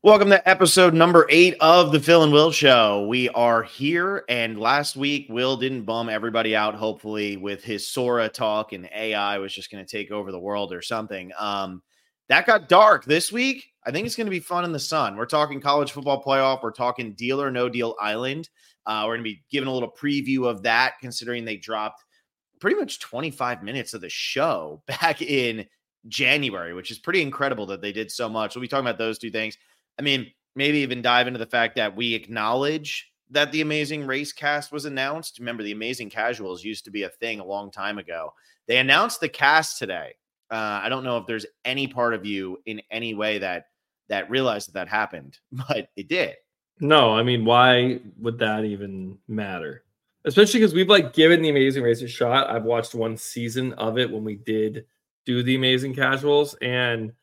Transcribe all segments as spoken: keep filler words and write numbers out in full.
Welcome to episode number eight of the Phil and Will Show. We are here, and last week Will didn't bum everybody out, hopefully, with his Sora talk and A I was just going to take over the world or something. Um, that got dark. This week, I think it's going to be fun in the sun. We're talking college football playoff. We're talking Deal or No Deal Island. Uh, we're going to be giving a little preview of that, considering they dropped pretty much twenty-five minutes of the show back in January, which is pretty incredible that they did so much. We'll be talking about those two things. I mean, maybe even dive into the fact that we acknowledge that the Amazing Race cast was announced. Remember, the Amazing Casuals used to be a thing a long time ago. They announced the cast today. Uh, I don't know if there's any part of you in any way that that realized that that happened, but it did. No, I mean, why would that even matter? Especially because we've like given the Amazing Race a shot. I've watched one season of it when we did do the Amazing Casuals, and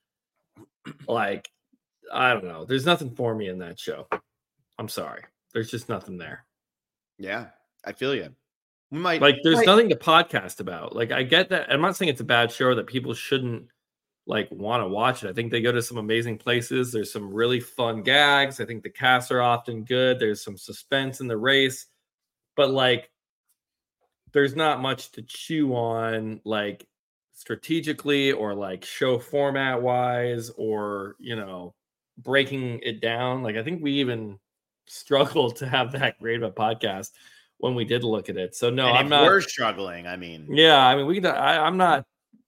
like, I don't know. There's nothing for me in that show. I'm sorry. There's just nothing there. Yeah, I feel you. We might like. There's might... nothing to podcast about. Like, I get that. I'm not saying it's a bad show that people shouldn't like want to watch it. I think they go to some amazing places. There's some really fun gags. I think the casts are often good. There's some suspense in the race, but like, there's not much to chew on, like strategically or like show format wise, or you know. breaking it down. Like, I think we even struggled to have that great of a podcast when we did look at it. So no, and I'm if not. We're struggling. I mean, yeah, I mean, we can. I, I'm not.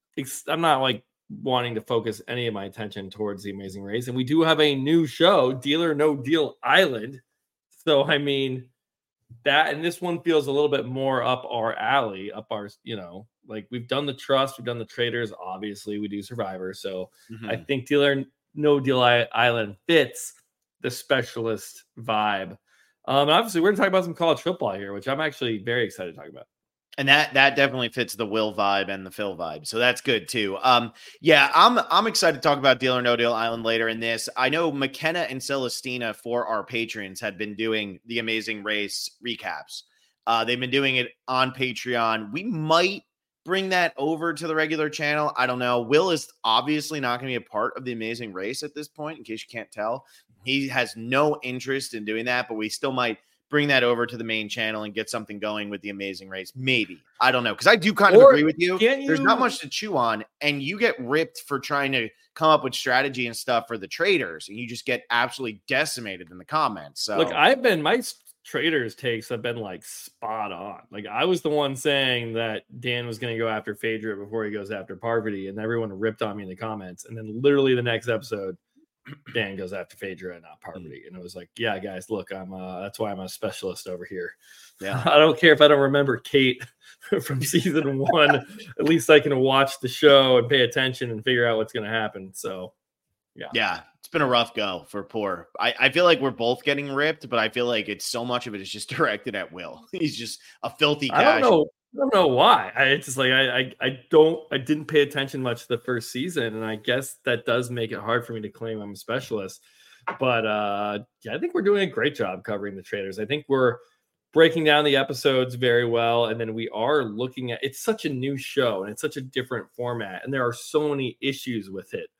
I'm not like wanting to focus any of my attention towards the Amazing Race, and we do have a new show, Deal or No Deal Island. So I mean, that and this one feels a little bit more up our alley, up our. You know, like we've done the Trust, we've done the Traders. Obviously, we do Survivor. So mm-hmm. I think Deal or No Deal Island fits the specialist vibe. Um, and obviously, we're going to talk about some college football here, which I'm actually very excited to talk about. And that that definitely fits the Will vibe and the Phil vibe, so that's good too. Um, yeah, I'm I'm excited to talk about Deal or No Deal Island later in this. I know McKenna and Celestina, for our patrons, had been doing the Amazing Race recaps. Uh, they've been doing it on Patreon. We might bring that over to the regular channel. I don't know. Will is obviously not going to be a part of the Amazing Race at this point, in case you can't tell. He has no interest in doing that, but we still might bring that over to the main channel and get something going with the Amazing Race. Maybe. I don't know. Because I do kind of or agree with you. you. There's not much to chew on, and you get ripped for trying to come up with strategy and stuff for the traders, and you just get absolutely decimated in the comments. So look, I've been my Traders takes have been like spot on. Like, I was the one saying that Dan was going to go after Phaedra before he goes after Parvati, and everyone ripped on me in the comments. And then literally the next episode, Dan goes after Phaedra and not Parvati. And it was like, yeah, guys, look, I'm uh that's why I'm a specialist over here. Yeah. I don't care if I don't remember Kate from season one. At least I can watch the show and pay attention and figure out what's going to happen. So yeah. Yeah. It's been a rough go for poor. I, I feel like we're both getting ripped, but I feel like it's so much of it is just directed at Will. He's just a filthy cash. I don't know. I don't know why. I, it's just like I, I I don't I didn't pay attention much the first season, and I guess that does make it hard for me to claim I'm a specialist. But uh, yeah, I think we're doing a great job covering the Traders. I think we're breaking down the episodes very well, and then we are looking at. It's such a new show, and it's such a different format, and there are so many issues with it.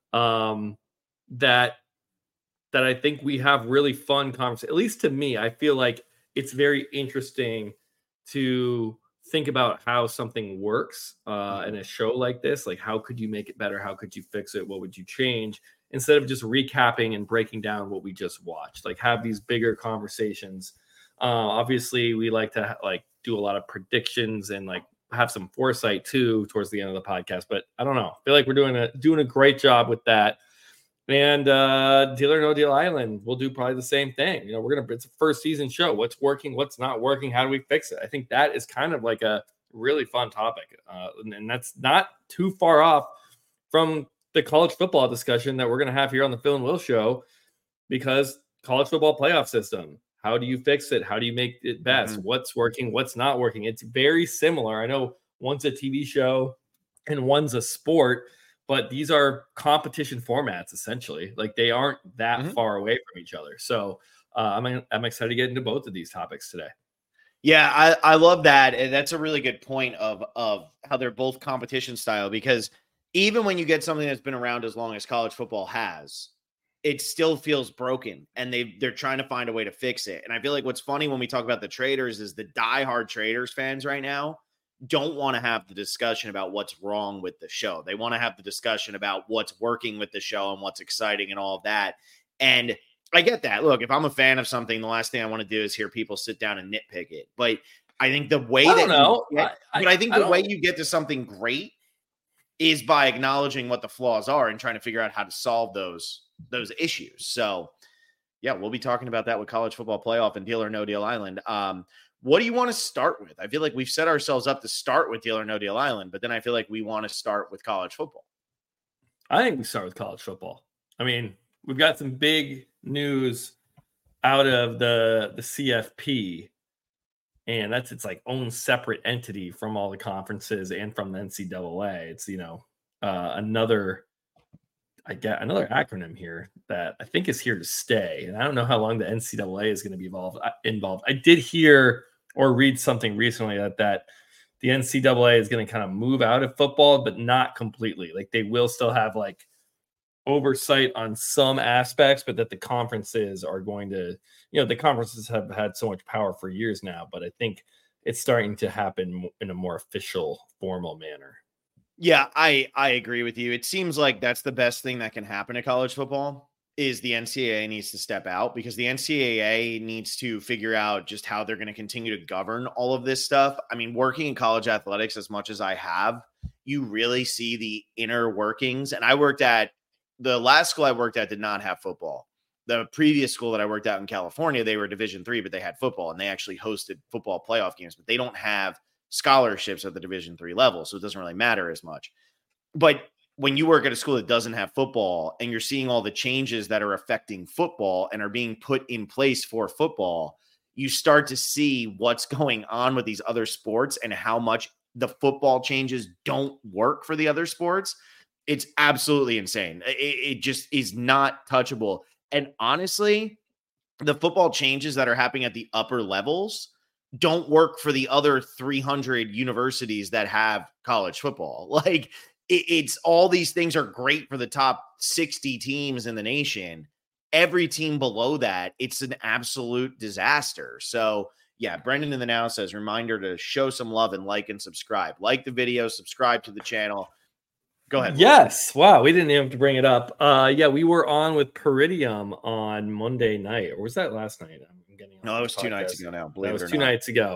Um, that that I think we have really fun conversations. At least to me, I feel like it's very interesting to think about how something works uh, in a show like this. Like, how could you make it better? How could you fix it? What would you change? Instead of just recapping and breaking down what we just watched, like have these bigger conversations. Uh, obviously, we like to like do a lot of predictions and like have some foresight too towards the end of the podcast. But I don't know. I feel like we're doing a doing a great job with that. And uh, Deal or No Deal Island, we'll do probably the same thing. You know, we're gonna it's a first season show. What's working? What's not working? How do we fix it? I think that is kind of like a really fun topic, uh, and, and that's not too far off from the college football discussion that we're gonna have here on the Phil and Will Show, because college football playoff system. How do you fix it? How do you make it best? Mm-hmm. What's working? What's not working? It's very similar. I know one's a T V show and one's a sport, but these are competition formats, essentially. Like, they aren't that mm-hmm. far away from each other. So uh, I'm I'm excited to get into both of these topics today. Yeah, I, I love that. And that's a really good point of, of how they're both competition style, because even when you get something that's been around as long as college football has, it still feels broken, and they they're trying to find a way to fix it. And I feel like what's funny when we talk about the traders is the diehard traders fans right now don't want to have the discussion about what's wrong with the show. They want to have the discussion about what's working with the show and what's exciting and all of that. And I get that. Look, if I'm a fan of something, the last thing I want to do is hear people sit down and nitpick it. But I think the way I that don't know. you get, I, but I think I the way you get to something great is by acknowledging what the flaws are and trying to figure out how to solve those those issues. So, yeah, we'll be talking about that with college football playoff and Deal or No Deal Island. Um, what do you want to start with? I feel like we've set ourselves up to start with Deal or No Deal Island, but then I feel like we want to start with college football. I think we start with college football. I mean, we've got some big news out of the the C F P, and that's its like own separate entity from all the conferences and from the N C double A. It's, you know, uh, another, I get another acronym here that I think is here to stay. And I don't know how long the N C double A is going to be involved. Involved. I did hear or read something recently that that the N C double A is going to kind of move out of football, but not completely. Like they will still have like oversight on some aspects, but that the conferences are going to, you know, the conferences have had so much power for years now, but I think it's starting to happen in a more official, formal manner. Yeah, I, I agree with you. It seems like that's the best thing that can happen to college football is the N C double A needs to step out, because the N C double A needs to figure out just how they're going to continue to govern all of this stuff. I mean, working in college athletics as much as I have, you really see the inner workings. And I worked at the last school I worked at did not have football. The previous school that I worked at in California, they were Division three, but they had football, and they actually hosted football playoff games, but they don't have scholarships at the Division three level. So it doesn't really matter as much. But when you work at a school that doesn't have football and you're seeing all the changes that are affecting football and are being put in place for football, you start to see what's going on with these other sports and how much the football changes don't work for the other sports. It's absolutely insane. It, it just is not touchable. And honestly, the football changes that are happening at the upper levels don't work for the other three hundred universities that have college football. Like, it's all these things are great for the top sixty teams in the nation. Every team below that, it's an absolute disaster. So yeah, Brendan in the Now says, reminder to show some love and like and subscribe. Like the video, subscribe to the channel. Go ahead. Yes. Wow. We didn't even have to bring it up. Uh, yeah, we were on with Peridium on Monday night, or was that last night? I'm getting no, it was podcast. two nights ago now. Believe that was it or two not. nights ago.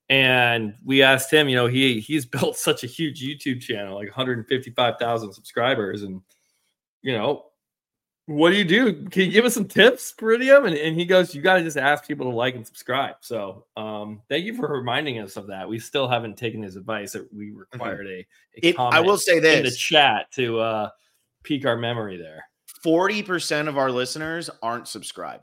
And we asked him, you know, he he's built such a huge YouTube channel, like one hundred fifty-five thousand subscribers. And, you know, what do you do? Can you give us some tips, Peridium? And, and he goes, you got to just ask people to like and subscribe. So um, thank you for reminding us of that. We still haven't taken his advice. We required mm-hmm. a, a it, comment I will say this in the chat to uh, pique our memory there. forty percent of our listeners aren't subscribed.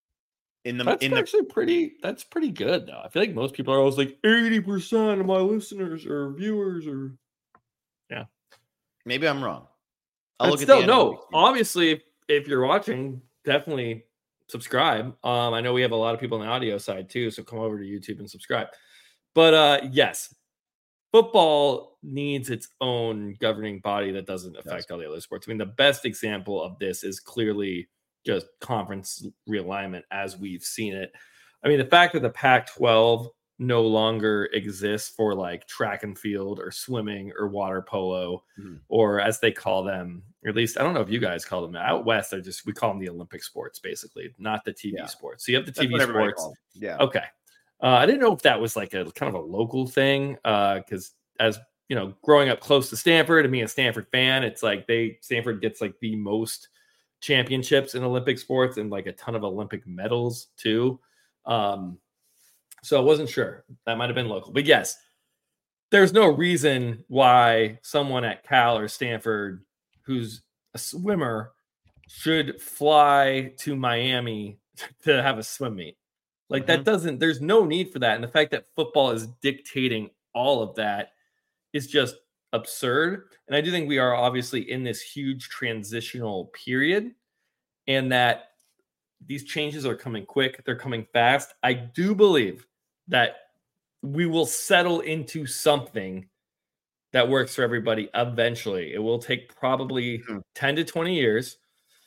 In the, that's in actually the, pretty, that's pretty good though. I feel like most people are always like eighty percent of my listeners or viewers or yeah. Maybe I'm wrong. I'll look still, at the no, obviously if, if you're watching, definitely subscribe. Um, I know we have a lot of people on the audio side too, so come over to YouTube and subscribe. But uh, yes, football needs its own governing body that doesn't affect yes. all the other sports. I mean, the best example of this is clearly just conference realignment as we've seen it. I mean, the fact that the Pac twelve no longer exists for like track and field or swimming or water polo, mm-hmm. or as they call them, or at least I don't know if you guys call them out west. They're just, we call them the Olympic sports, basically, not the T V yeah. sports. So you have the That's T V sports. Yeah. Okay. Uh, I didn't know if that was like a kind of a local thing. Uh, cause as you know, growing up close to Stanford and being a Stanford fan, it's like they, Stanford gets like the most championships in Olympic sports and like a ton of Olympic medals too. Um, so I wasn't sure. That might have been local. But yes, there's no reason why someone at Cal or Stanford who's a swimmer should fly to Miami to have a swim meet. Like mm-hmm. that doesn't, there's no need for that. And the fact that football is dictating all of that is just absurd. And I do think we are obviously in this huge transitional period, and that these changes are coming quick. They're coming fast. I do believe that we will settle into something that works for everybody eventually. It will take probably mm-hmm. ten to twenty years.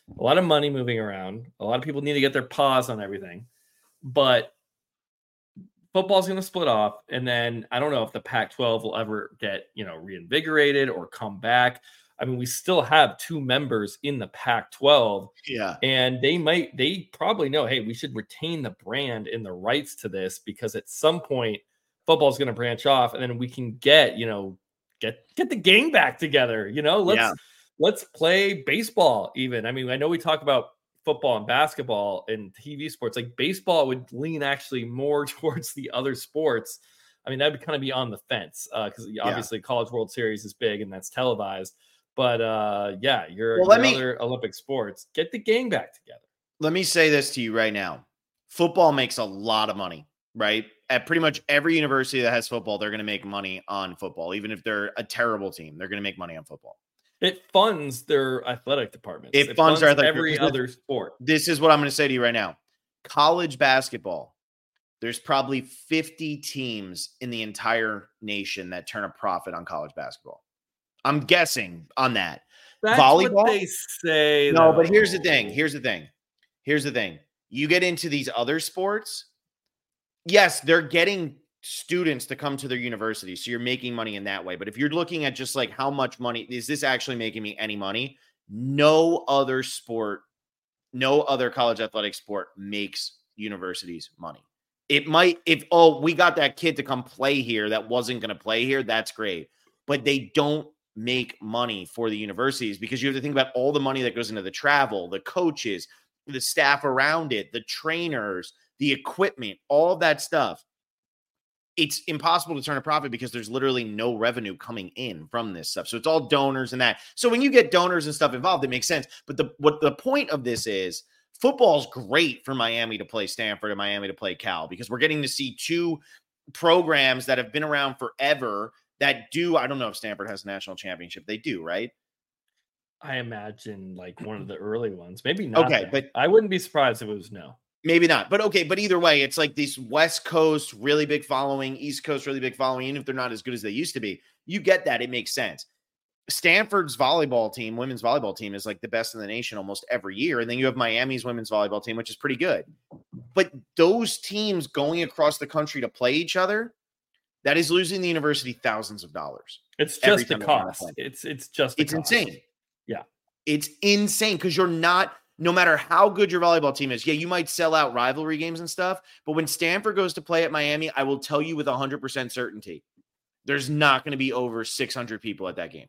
a lot of money moving around. A lot of people need to get their paws on everything. But football's going to split off. And then I don't know if the Pac twelve will ever get, you know, reinvigorated or come back. I mean, we still have two members in the Pac twelve. Yeah. And they might, they probably know, hey, we should retain the brand and the rights to this, because at some point football's going to branch off, and then we can get, you know, get, get the gang back together, you know, let's, yeah. let's play baseball even. I mean, I know we talk about football and basketball and T V sports, like baseball would lean actually more towards the other sports. I mean, that would kind of be on the fence because uh, obviously yeah. College World Series is big and that's televised. But uh, yeah, your, well, your me, other Olympic sports, get the gang back together. Let me say this to you right now. Football makes a lot of money, right? At pretty much every university that has football, they're going to make money on football. Even if they're a terrible team, they're going to make money on football. It funds their athletic departments. It, it funds, funds their athletic every other sport. This is what I'm going to say to you right now. College basketball, there's probably fifty teams in the entire nation that turn a profit on college basketball. I'm guessing on that. That's volleyball, what they say. No, though. But here's the thing. Here's the thing. Here's the thing. You get into these other sports. Yes, they're getting students to come to their university, so you're making money in that way. But if you're looking at just like how much money is this actually making me any money? No other sport, no other college athletic sport makes universities money. It might, if, oh, we got that kid to come play here that wasn't going to play here, that's great. But they don't make money for the universities, because you have to think about all the money that goes into the travel, the coaches, the staff around it, the trainers, the equipment, all of that stuff. It's impossible to turn a profit because there's literally no revenue coming in from this stuff. So it's all donors and that. So when you get donors and stuff involved, it makes sense. But the what the point of this is, football's great for Miami to play Stanford and Miami to play Cal, because we're getting to see two programs that have been around forever that do, I don't know if Stanford has a national championship. They do, right? I imagine like one of the early ones. Maybe not. Okay, there. but I wouldn't be surprised if it was no. Maybe not. But okay, but either way, it's like this West Coast, really big following, East Coast, really big following, even if they're not as good as they used to be. You get that. It makes sense. Stanford's volleyball team, women's volleyball team, is like the best in the nation almost every year. And then you have Miami's women's volleyball team, which is pretty good. But those teams going across the country to play each other, that is losing the university thousands of dollars. It's just the cost. It's it's just it's cost. insane. Yeah. It's insane because you're not, no matter how good your volleyball team is, yeah, you might sell out rivalry games and stuff. But when Stanford goes to play at Miami, I will tell you with one hundred percent certainty, there's not going to be over six hundred people at that game.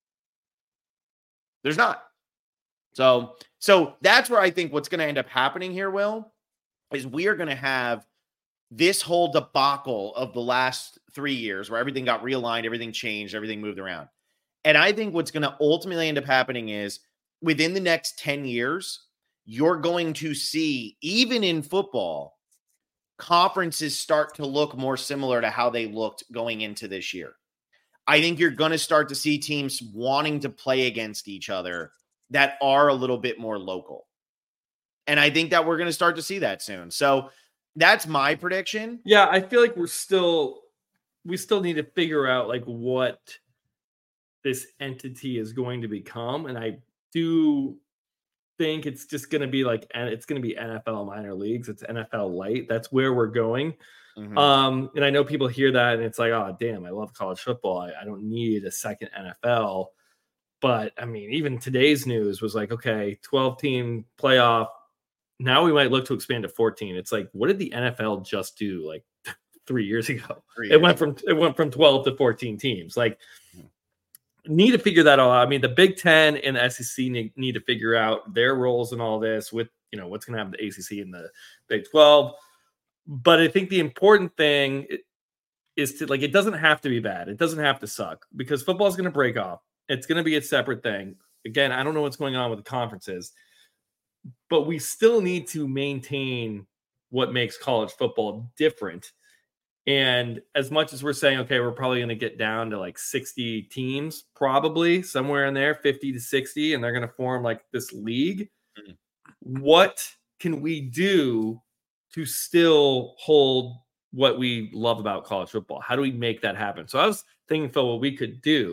There's not. So, so that's where I think what's going to end up happening here, Will, is we are going to have this whole debacle of the last three years where everything got realigned, everything changed, everything moved around. And I think what's going to ultimately end up happening is within the next ten years, you're going to see, even in football, conferences start to look more similar to how they looked going into this year. I think you're going to start to see teams wanting to play against each other that are a little bit more local. And I think that we're going to start to see that soon. So that's my prediction. Yeah, I feel like we're still, we still need to figure out like what this entity is going to become. And I do think it's just going to be like, and it's going to be N F L minor leagues. It's N F L light. That's where we're going. Mm-hmm. Um, and I know people hear that and it's like, oh, damn, I love college football. I, I don't need a second N F L. But I mean, even today's news was like, okay, twelve team playoff. Now we might look to expand to fourteen. It's like, what did the N F L just do like three years ago? Three years. It went from it went from twelve to fourteen teams. Like, need to figure that all out. I mean, the Big Ten and the S E C need, need to figure out their roles in all this with, you know, what's going to happen to the A C C and the Big twelve. But I think the important thing is to, like, it doesn't have to be bad. It doesn't have to suck because football is going to break off. It's going to be a separate thing. Again, I don't know what's going on with the conferences, but we still need to maintain what makes college football different. And as much as we're saying, okay, we're probably going to get down to like sixty teams, probably somewhere in there, fifty to sixty, and they're going to form like this league. Mm-hmm. What can we do to still hold what we love about college football? How do we make that happen? So I was thinking, Phil, what we could do,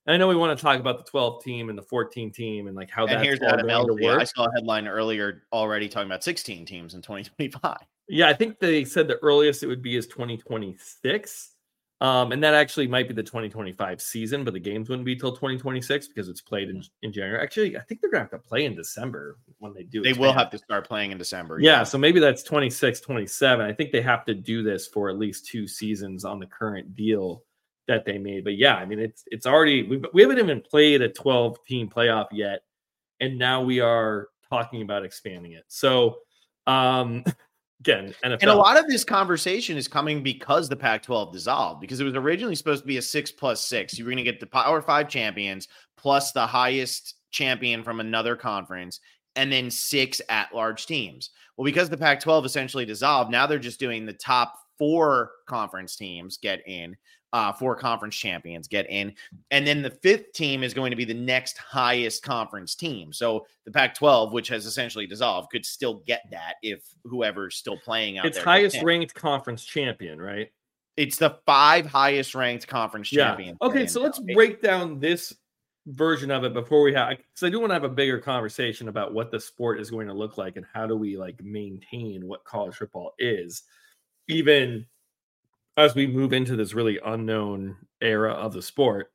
And I know we want to talk about the twelve team and the fourteen team and like how and that's here's all Adam going to Elsie. work. I saw a headline earlier already talking about sixteen teams in twenty twenty-five. Yeah, I think they said the earliest it would be is twenty twenty-six. Um, and that actually might be the twenty twenty-five season, but the games wouldn't be till twenty twenty-six because it's played in, in January. Actually, I think they're going to have to play in December when they do. They expand. will have to start playing in December. Yeah, yeah, so maybe that's twenty-six, twenty-seven. I think they have to do this for at least two seasons on the current deal that they made. But yeah, I mean, it's it's already, we, we haven't even played a twelve-team playoff yet, and now we are talking about expanding it. So, um again, N F L. And a lot of this conversation is coming because the Pac twelve dissolved, because it was originally supposed to be a six plus six. You were going to get the Power Five champions plus the highest champion from another conference, and then six at-large teams. Well, because the Pac twelve essentially dissolved, now they're just doing the top four conference teams get in, uh, four conference champions get in, and then the fifth team is going to be the next highest conference team. So the Pac twelve, which has essentially dissolved, could still get that if whoever's still playing out it's there. It's highest ranked conference champion, right? It's the five highest ranked conference yeah. champions. Okay, so let's break down this version of it before we have, because I do want to have a bigger conversation about what the sport is going to look like and how do we like maintain what college football is, even as we move into this really unknown era of the sport.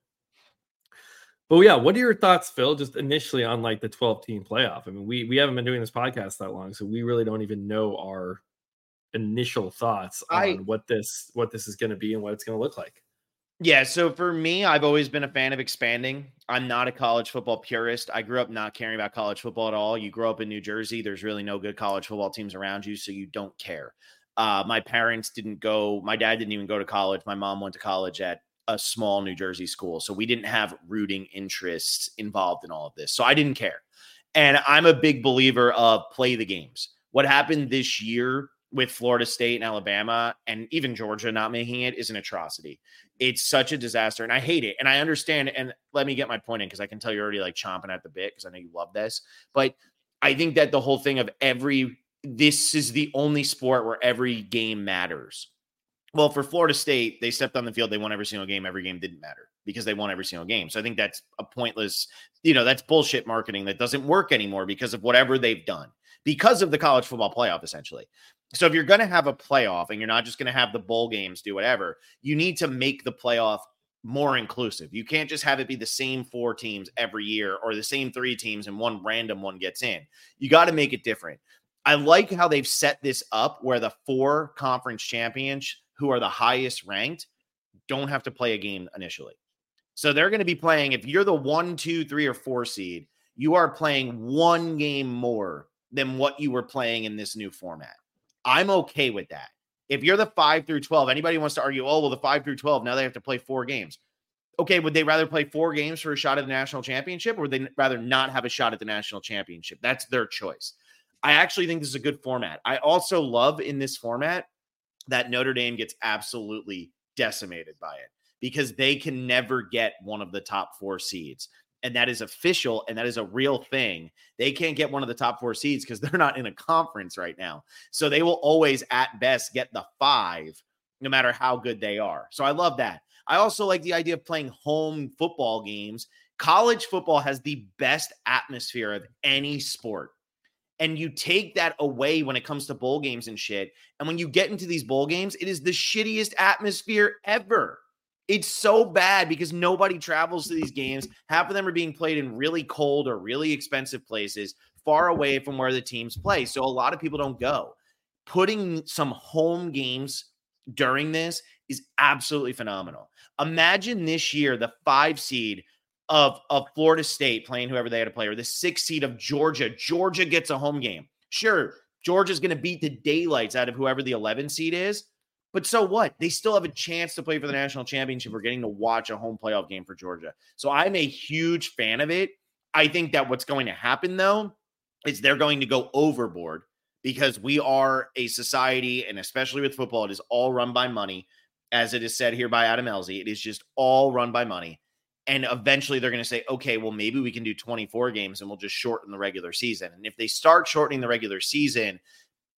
But yeah, what are your thoughts, Phil, just initially on like the twelve team playoff? I mean, we we haven't been doing this podcast that long, so we really don't even know our initial thoughts on I, what this what this is going to be and what it's going to look like. Yeah, so for me, I've always been a fan of expanding. I'm not a college football purist. I grew up not caring about college football at all. You grow up in New Jersey, there's really no good college football teams around you, so you don't care. Uh, my parents didn't go, my dad didn't even go to college. My mom went to college at a small New Jersey school, so we didn't have rooting interests involved in all of this. So I didn't care. And I'm a big believer of play the games. What happened this year with Florida State and Alabama and even Georgia not making it is an atrocity. It's such a disaster, and I hate it. And I understand, and let me get my point in, because I can tell you're already like chomping at the bit because I know you love this. But I think that the whole thing of every – this is the only sport where every game matters. Well, for Florida State, they stepped on the field. They won every single game. Every game didn't matter because they won every single game. So I think that's a pointless – you know, that's bullshit marketing that doesn't work anymore because of whatever they've done, because of the college football playoff, essentially. So if you're going to have a playoff and you're not just going to have the bowl games do whatever, you need to make the playoff more inclusive. You can't just have it be the same four teams every year or the same three teams and one random one gets in. You got to make it different. I like how they've set this up where the four conference champions who are the highest ranked don't have to play a game initially. So they're going to be playing, if you're the one, two, three, or four seed, you are playing one game more than what you were playing in this new format. I'm okay with that. If you're the five through twelve, anybody wants to argue, oh, well, the five through twelve, now they have to play four games. Okay, would they rather play four games for a shot at the national championship, or would they rather not have a shot at the national championship? That's their choice. I actually think this is a good format. I also love in this format that Notre Dame gets absolutely decimated by it because they can never get one of the top four seeds. And that is official, and that is a real thing. They can't get one of the top four seeds because they're not in a conference right now. So they will always, at best, get the five, no matter how good they are. So I love that. I also like the idea of playing home football games. College football has the best atmosphere of any sport. And you take that away when it comes to bowl games and shit. And when you get into these bowl games, it is the shittiest atmosphere ever. It's so bad because nobody travels to these games. Half of them are being played in really cold or really expensive places far away from where the teams play. So a lot of people don't go. Putting some home games during this is absolutely phenomenal. Imagine this year, the five seed of, of Florida State playing whoever they had to play, or the six seed of Georgia. Georgia gets a home game. Sure, Georgia's going to beat the daylights out of whoever the eleven seed is. But so what? They still have a chance to play for the national championship. We're getting to watch a home playoff game for Georgia. So I'm a huge fan of it. I think that what's going to happen, though, is they're going to go overboard because we are a society, and especially with football, it is all run by money. As it is said here by Adam Elsie, it is just all run by money. And eventually they're going to say, okay, well, maybe we can do twenty-four games and we'll just shorten the regular season. And if they start shortening the regular season,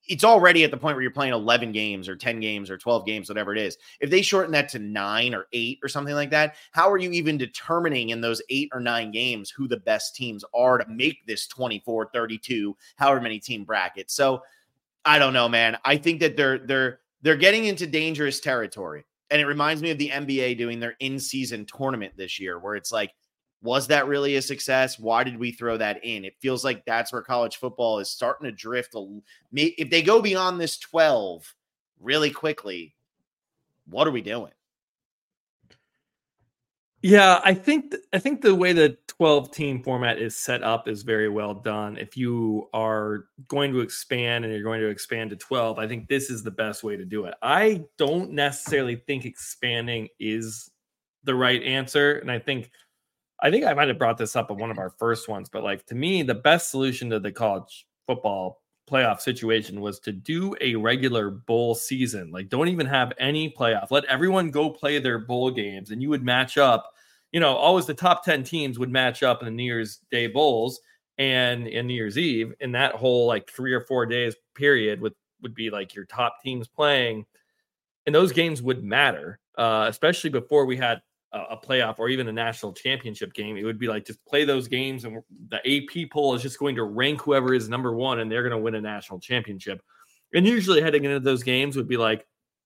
it's already at the point where you're playing eleven games or ten games or twelve games, whatever it is. If they shorten that to nine or eight or something like that, how are you even determining in those eight or nine games who the best teams are to make this twenty-four, thirty-two, however many team bracket? So I don't know, man. I think that they're they're they're getting into dangerous territory. And it reminds me of the N B A doing their in-season tournament this year, where it's like, was that really a success? Why did we throw that in? It feels like that's where college football is starting to drift. If they go beyond this twelve really quickly, what are we doing? Yeah, I think th- I think the way the twelve team format is set up is very well done. If you are going to expand and you're going to expand to twelve, I think this is the best way to do it. I don't necessarily think expanding is the right answer, and I think I think I might have brought this up on one of our first ones, but like to me, the best solution to the college football playoff situation was to do a regular bowl season. Like, don't even have any playoff. Let everyone go play their bowl games, and you would match up. You know, always the top ten teams would match up in the New Year's Day bowls and in New Year's Eve. And that whole like three or four days period would would be like your top teams playing, and those games would matter, uh, especially before we had a playoff or even a national championship game. It would be like, just play those games and the A P poll is just going to rank whoever is number one and they're going to win a national championship. And usually heading into those games would be like,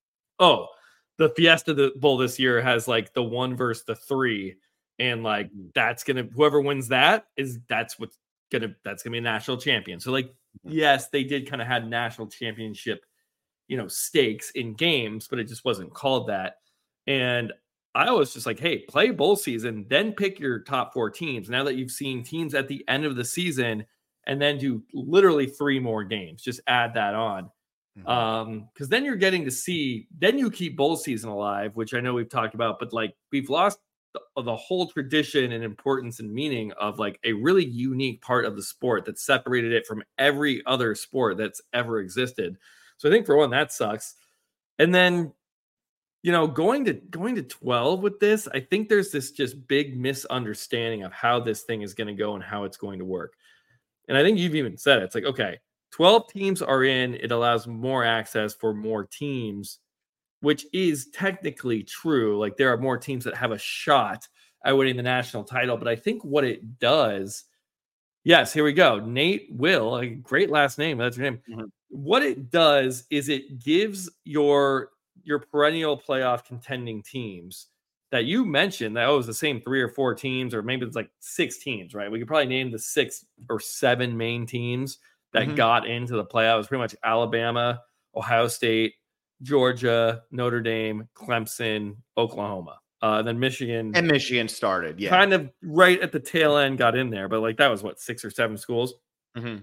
oh, the Fiesta Bowl this year has like the one versus the three. And like, that's going to, whoever wins that is, that's what's going to, that's going to be a national champion. So like, yes, they did kind of had national championship, you know, stakes in games, but it just wasn't called that. And I was just like, hey, play bowl season, then pick your top four teams. Now that you've seen teams at the end of the season, and then do literally three more games, just add that on. Mm-hmm. Um, because then you're getting to see, then you keep bowl season alive, which I know we've talked about, but like we've lost the, the whole tradition and importance and meaning of like a really unique part of the sport that separated it from every other sport that's ever existed. So I think for one, that sucks. And then, you know, going to going to twelve with this, I think there's this just big misunderstanding of how this thing is going to go and how it's going to work. And I think you've even said it. It's like, okay, twelve teams are in. It allows more access for more teams, which is technically true. Like there are more teams that have a shot at winning the national title. But I think what it does, yes, here we go. Nate Will, a great last name. That's your name. Mm-hmm. What it does is it gives your your perennial playoff contending teams that you mentioned that oh, it was the same three or four teams, or maybe it's like six teams, right? We could probably name the six or seven main teams that mm-hmm. got into the playoffs. Pretty much Alabama, Ohio State, Georgia, Notre Dame, Clemson, Oklahoma. Uh, then Michigan. And Michigan started, yeah. Kind of right at the tail end got in there, but like that was what, six or seven schools? Mm-hmm.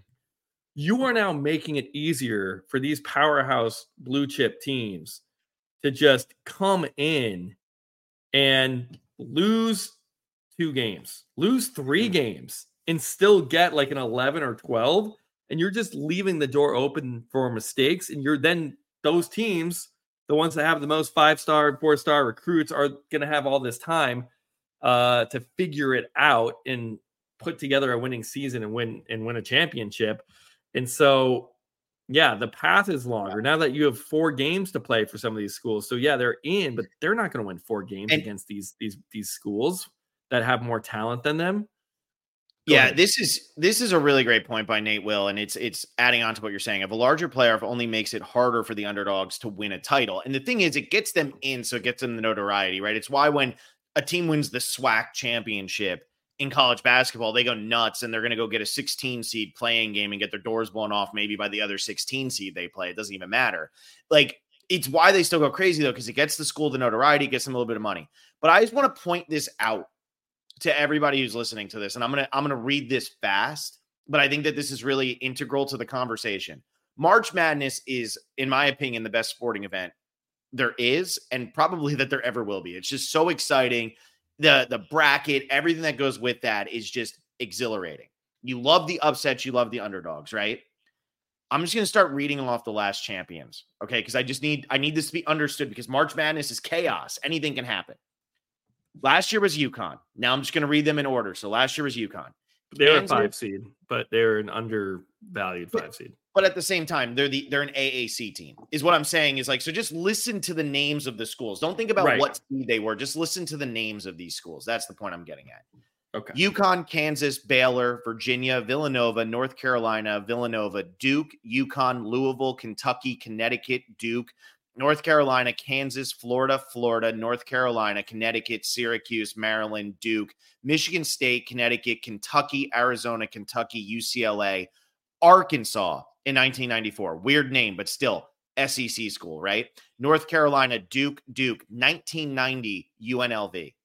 You are now making it easier for these powerhouse blue chip teams to just come in and lose two games, lose three games, and still get like an eleven or twelve. And you're just leaving the door open for mistakes. And you're then those teams, the ones that have the most five-star, four-star recruits, are going to have all this time uh, to figure it out and put together a winning season and win and win a championship. And so, yeah, the path is longer now that you have four games to play for some of these schools. So yeah, they're in, but they're not going to win four games and, against these these these schools that have more talent than them. Go yeah, ahead. this is this is a really great point by Nate Will, and it's it's adding on to what you're saying. If a larger playoff only makes it harder for the underdogs to win a title, and the thing is, it gets them in, so it gets them the notoriety, right? It's why when a team wins the SWAC championship in college basketball, they go nuts and they're going to go get a sixteen seed playing game and get their doors blown off maybe by the other sixteen seed they play. It doesn't even matter. Like, it's why they still go crazy though, because it gets the school the notoriety, gets them a little bit of money. But I just want to point this out to everybody who's listening to this. And I'm going to, I'm going to read this fast, but I think that this is really integral to the conversation. March Madness is, in my opinion, the best sporting event there is, and probably that there ever will be. It's just so exciting. The the bracket, everything that goes with that is just exhilarating. You love the upsets, you love the underdogs, right? I'm just going to start reading off the last champions, okay? Because I just need I need this to be understood, because March Madness is chaos. Anything can happen. Last year was UConn. Now I'm just going to read them in order. So last year was UConn. They were a five seed, but they're an under valued five seed. But at the same time, they're the they're an A A C team, is what I'm saying. Is like, so just listen to the names of the schools. Don't think about Right. what seed they were. Just listen to the names of these schools. That's the point I'm getting at. Okay. UConn, Kansas, Baylor, Virginia, Villanova, North Carolina, Villanova, Duke, UConn, Louisville, Kentucky, Connecticut, Duke, North Carolina, Kansas, Florida, Florida, North Carolina, Connecticut, Syracuse, Maryland, Duke, Michigan State, Connecticut, Kentucky, Arizona, Kentucky, U C L A, Arkansas in nineteen ninety-four. Weird name, but still S E C school, right? North Carolina, Duke, Duke, nineteen ninety, U N L V.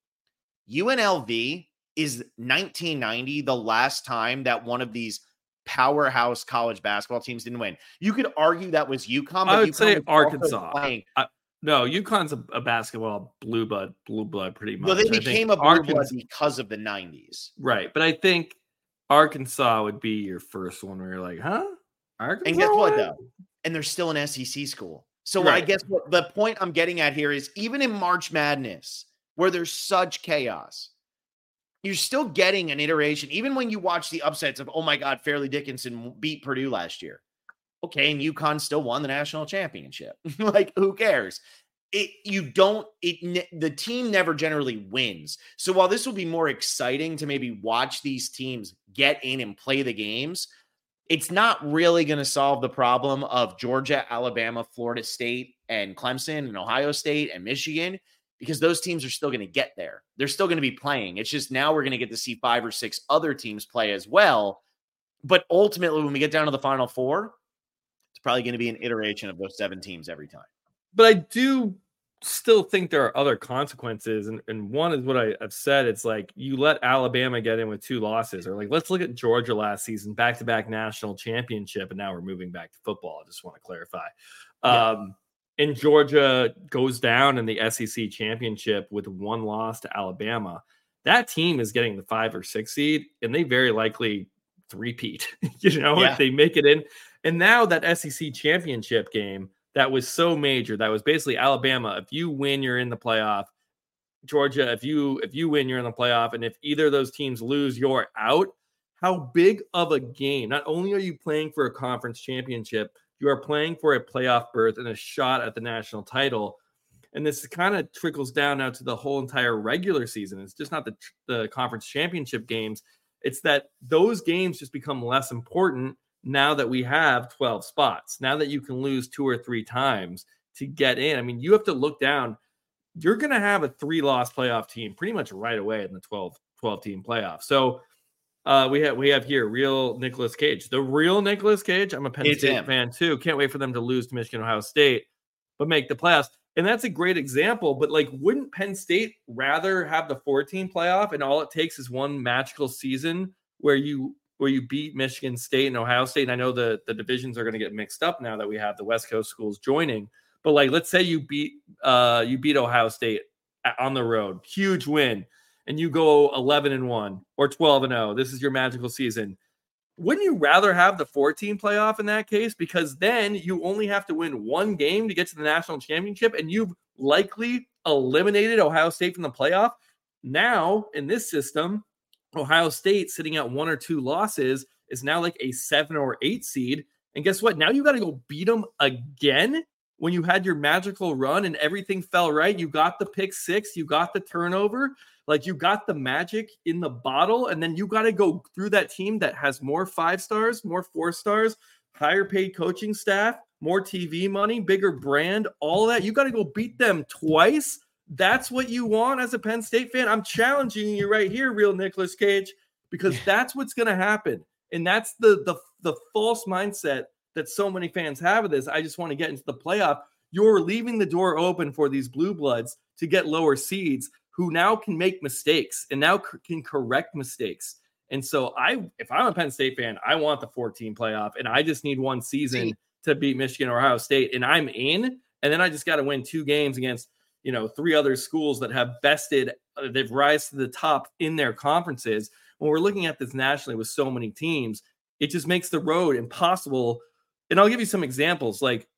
U N L V is nineteen ninety the last time that one of these powerhouse college basketball teams didn't win. You could argue that was UConn, but I would UConn say was Arkansas. playing. I, no, UConn's a, a basketball blue blood, blue blood pretty much. Well, they I became a blue Arkansas, blood because of the nineties. Right. But I think Arkansas would be your first one where you're like, huh? Arkansas? And guess what, won? though? And they're still an S E C school. So Right. I guess what the point I'm getting at here is, even in March Madness, where there's such chaos, you're still getting an iteration. Even when you watch the upsets of, oh my God, Fairleigh Dickinson beat Purdue last year. Okay, and UConn still won the national championship. Like, who cares? It you don't it the team never generally wins. So while this will be more exciting to maybe watch these teams get in and play the games, it's not really going to solve the problem of Georgia, Alabama, Florida State, and Clemson, and Ohio State, and Michigan, because those teams are still going to get there. They're still going to be playing. It's just now we're going to get to see five or six other teams play as well. But ultimately, when we get down to the Final Four, it's probably going to be an iteration of those seven teams every time. But I do still think there are other consequences. And, and one is what I, I've said. It's like you let Alabama get in with two losses, or like, let's look at Georgia last season, back-to-back national championship. And now we're moving back to football. I just want to clarify. Yeah. Um, and Georgia goes down in the S E C championship with one loss to Alabama. That team is getting the five or six seed, and they very likely three-peat, you know, Yeah. if they make it in. And now that S E C championship game, that was so major. That was basically Alabama. If you win, you're in the playoff. Georgia, if you if you win, you're in the playoff. And if either of those teams lose, you're out. How big of a game? Not only are you playing for a conference championship, you are playing for a playoff berth and a shot at the national title. And this kind of trickles down now to the whole entire regular season. It's just not the, the conference championship games. It's that those games just become less important now that we have twelve spots, now that you can lose two or three times to get in. I mean, you have to look down. You're going to have a three-loss playoff team pretty much right away in the twelve, twelve-team playoff. So uh, we have we have here real Nicolas Cage. The real Nicolas Cage, I'm a Penn It's State him. fan too. Can't wait for them to lose to Michigan, Ohio State, but make the playoffs. And that's a great example. But, like, wouldn't Penn State rather have the four-team playoff and all it takes is one magical season where you – where you beat Michigan State and Ohio State? And I know the, the divisions are going to get mixed up now that we have the West Coast schools joining. But, like, let's say you beat uh, you beat Ohio State on the road, huge win, and you go eleven and one or twelve and oh. This is your magical season. Wouldn't you rather have the four-team playoff in that case? Because then you only have to win one game to get to the national championship, and you've likely eliminated Ohio State from the playoff. Now, in this system, Ohio State sitting at one or two losses is now like a seven or eight seed. And guess what? Now you got to go beat them again when you had your magical run and everything fell right. You got the pick six, you got the turnover, like you got the magic in the bottle. And then you got to go through that team that has more five stars, more four stars, higher paid coaching staff, more T V money, bigger brand, all that. You got to go beat them twice. That's what you want as a Penn State fan? I'm challenging you right here, real Nicolas Cage, because that's what's going to happen. And that's the, the, the false mindset that so many fans have of this. I just want to get into the playoff. You're leaving the door open for these blue bloods to get lower seeds who now can make mistakes and now c- can correct mistakes. And so I, if I'm a Penn State fan, I want the four-team playoff, and I just need one season to beat Michigan or Ohio State, and I'm in. And then I just got to win two games against, you know, three other schools that have bested, uh, they've rise to the top in their conferences. When we're looking at this nationally with so many teams, it just makes the road impossible. And I'll give you some examples. Like,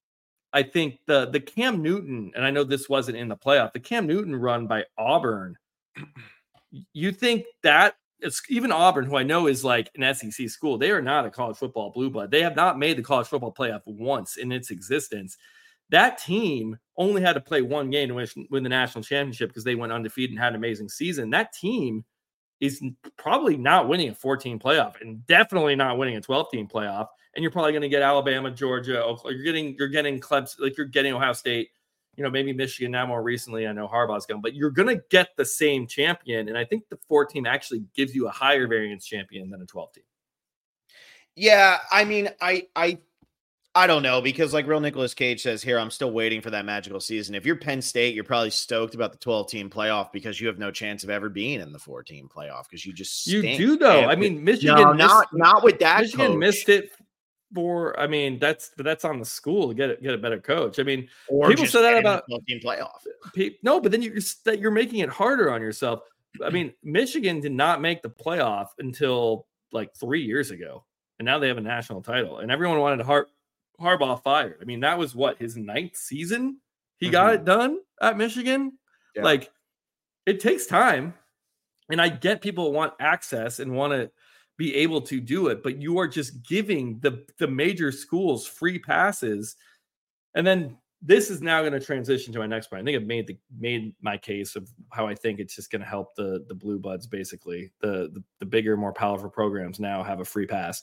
I think the the Cam Newton, and I know this wasn't in the playoff, the Cam Newton run by Auburn. You think that it's even Auburn, who I know is like an S E C school. They are not a college football blue blood. They have not made the college football playoff once in its existence. That team only had to play one game to win, win the national championship because they went undefeated and had an amazing season. That team is probably not winning a fourteen playoff and definitely not winning a twelve team playoff. And you're probably going to get Alabama, Georgia, Oklahoma. You're getting, you're getting Clemson, like you're getting Ohio State, you know, maybe Michigan now more recently. I know Harbaugh's gone, but you're going to get the same champion. And I think the four team actually gives you a higher variance champion than a twelve team. Yeah. I mean, I, I, I don't know, because like Real Nicolas Cage says here, I'm still waiting for that magical season. If you're Penn State, you're probably stoked about the twelve team playoff because you have no chance of ever being in the four team playoff because you just you stink. do though. I mean, Michigan no, missed, not not with that. Michigan coach. missed it for. I mean, that's but that's on the school to get it, get a better coach. I mean, or people say that about twelve team playoff. Pe- no, but then you're that you're making it harder on yourself. I mean, Michigan did not make the playoff until like three years ago, and now they have a national title, and everyone wanted to Har- Harbaugh fired. I mean, that was what, his ninth season he mm-hmm. got it done at Michigan. Yeah. Like, it takes time, and I get people want access and want to be able to do it, but you are just giving the the major schools free passes. And then this is now going to transition to my next point. I think I've made the made my case of how I think it's just going to help the the blue buds. Basically, the, the the bigger, more powerful programs now have a free pass.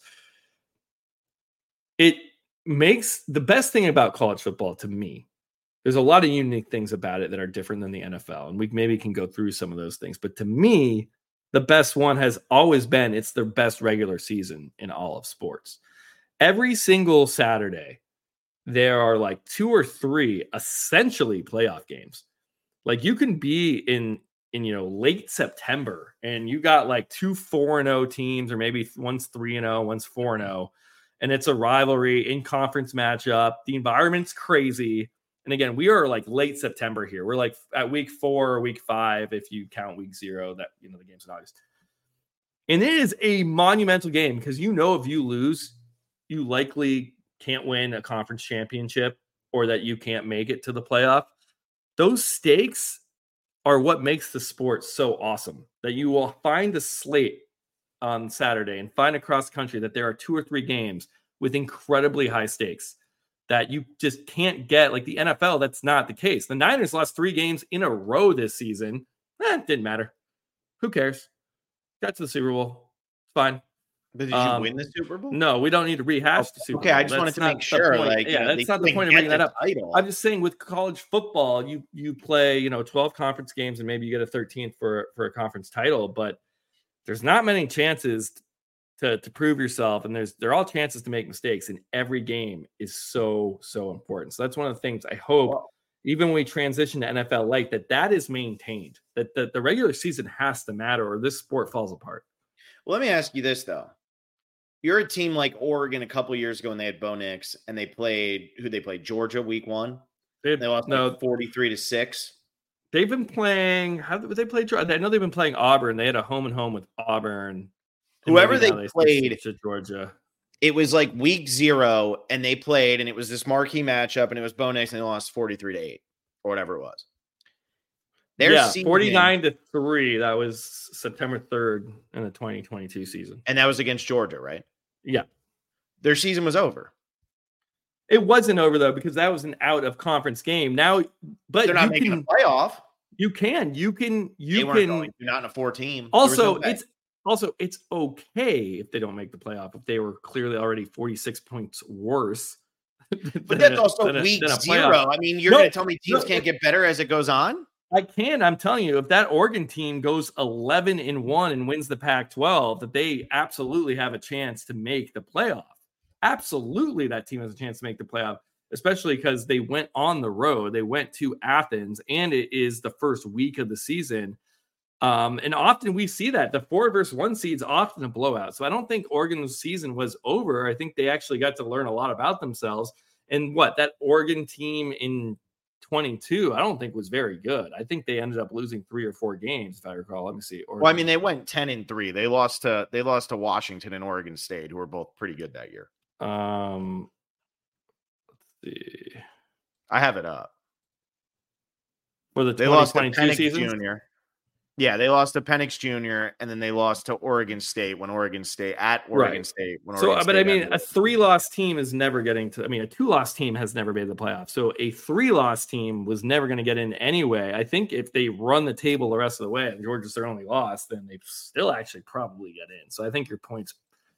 It makes the best thing about college football to me. There's a lot of unique things about it that are different than the N F L, and we maybe can go through some of those things. But to me, the best one has always been it's their best regular season in all of sports. Every single Saturday, there are like two or three essentially playoff games. Like you can be in, in, you know, late September and you got like two four and oh teams, or maybe one's three and oh, one's four and oh. And it's a rivalry in conference matchup. The environment's crazy. And again, we are like late September here. We're like at week four or week five, if you count week zero, that, you know, the game's in August. And it is a monumental game because, you know, if you lose, you likely can't win a conference championship or that you can't make it to the playoff. Those stakes are what makes the sport so awesome, that you will find a slate on Saturday and find across the country that there are two or three games with incredibly high stakes that you just can't get. Like the N F L, that's not the case. The Niners lost three games in a row this season. Eh, didn't matter. Who cares? Got to the Super Bowl. Fine. But did you um, win the Super Bowl? No, we don't need to rehash the Super okay, Bowl. Okay, I just that's wanted to make sure. Like, yeah, you know, that's not the point of bringing that up. Title. I'm just saying with college football, you you play, you know, twelve conference games and maybe you get a thirteenth for, for a conference title, but there's not many chances to, to prove yourself. And there's, they're all chances to make mistakes. And every game is so, so important. So that's one of the things I hope, wow. even when we transition to N F L Lite, that that is maintained, that the, the regular season has to matter or this sport falls apart. Well, let me ask you this, though. You're a team like Oregon a couple years ago when they had Bo Nix and they played, who they played? Georgia week one. They, they lost no, like forty-three to six. They've been playing, how did they play? I know they've been playing Auburn. They had a home and home with Auburn. Whoever they, they played to Georgia. It was like week zero and they played and it was this marquee matchup and it was Bo Nix and they lost forty-three to eight or whatever it was. Their yeah, season, forty-nine to three. That was September third in the twenty twenty-two season. And that was against Georgia, right? Yeah. Their season was over. It wasn't over, though, because that was an out of conference game. Now, but they're not you making can, a playoff. You can, you can, you they weren't can. Going, not in a four team. Also, no it's also it's okay if they don't make the playoff if they were clearly already forty-six points worse. But that's also a, week zero. I mean, you're no, going to tell me teams no, can't get better as it goes on? I can. I'm telling you, if that Oregon team goes eleven and one and wins the Pac twelve, that they absolutely have a chance to make the playoff. Absolutely, that team has a chance to make the playoff, especially because they went on the road. They went to Athens, and it is the first week of the season. Um, and often we see that the four versus one seeds often a blowout. So I don't think Oregon's season was over. I think they actually got to learn a lot about themselves. And what that Oregon team in twenty-two, I don't think was very good. I think they ended up losing three or four games, if I recall. Let me see. Oregon. Well, I mean, they went ten and three. They lost to they lost to Washington and Oregon State, who were both pretty good that year. Um, let's see. I have it up. For the they lost to season. Junior Yeah, they lost to Penix Junior and then they lost to Oregon State when Oregon State at Oregon Right. State. When so, Oregon but State I mean, had- a three-loss team is never getting to. I mean, a two-loss team has never made the playoffs. So, a three-loss team was never going to get in anyway. I think if they run the table the rest of the way and Georgia's their only loss, then they still actually probably get in. So, I think your point's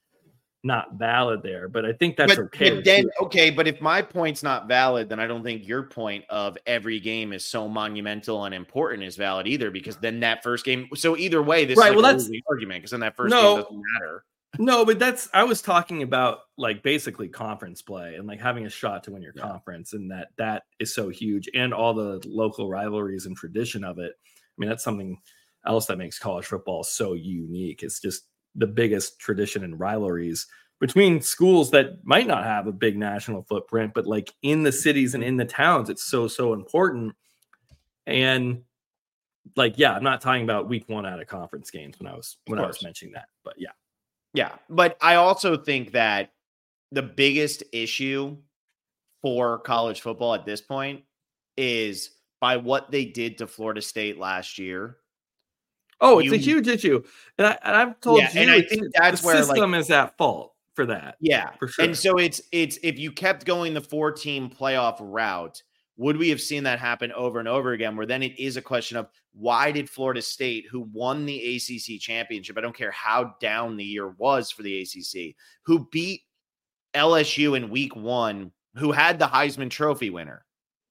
not valid there, but I think that's but, okay. But then, okay, but if my point's not valid, then I don't think your point of every game is so monumental and important is valid either, because then that first game. So either way, this right, is like well, a that's losing argument because then that first no, game doesn't matter. No, but that's I was talking about like basically conference play and like having a shot to win your yeah. conference, and that that is so huge, and all the local rivalries and tradition of it. I mean, that's something else that makes college football so unique. It's just the biggest tradition and rivalries between schools that might not have a big national footprint, but like in the cities and in the towns, it's so, so important. And like, yeah, I'm not talking about week one out of conference games when I was, when I was mentioning that, but yeah. Yeah. But I also think that the biggest issue for college football at this point is by what they did to Florida State last year. Oh, it's you, a huge issue. And, I, and I've told yeah, you, and I think that's the where system like, is at fault for that. Yeah, for sure. And so it's it's if you kept going the four-team playoff route, would we have seen that happen over and over again? Where then it is a question of why did Florida State, who won the A C C championship, I don't care how down the year was for the A C C, who beat L S U in week one, who had the Heisman Trophy winner,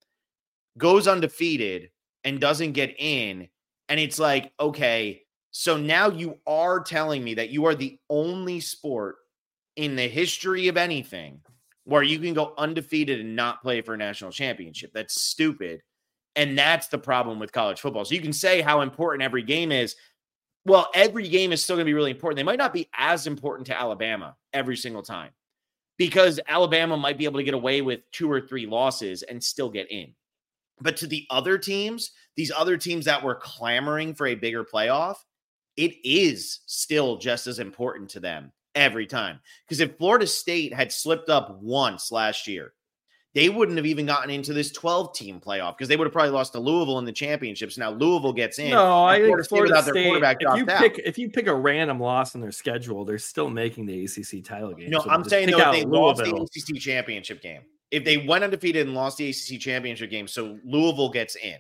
goes undefeated and doesn't get in. And it's like, okay, so now you are telling me that you are the only sport in the history of anything where you can go undefeated and not play for a national championship. That's stupid. And that's the problem with college football. So you can say how important every game is. Well, every game is still going to be really important. They might not be as important to Alabama every single time because Alabama might be able to get away with two or three losses and still get in. But to the other teams, these other teams that were clamoring for a bigger playoff, it is still just as important to them every time. Because if Florida State had slipped up once last year, they wouldn't have even gotten into this twelve-team playoff because they would have probably lost to Louisville in the championships. Now Louisville gets in. No, I Florida think Florida State, their quarterback if you out. pick if you pick a random loss in their schedule, they're still making the A C C title game. No, so I'm saying though, if they Louisville. lost the A C C championship game, if they went undefeated and lost the A C C championship game, so Louisville gets in.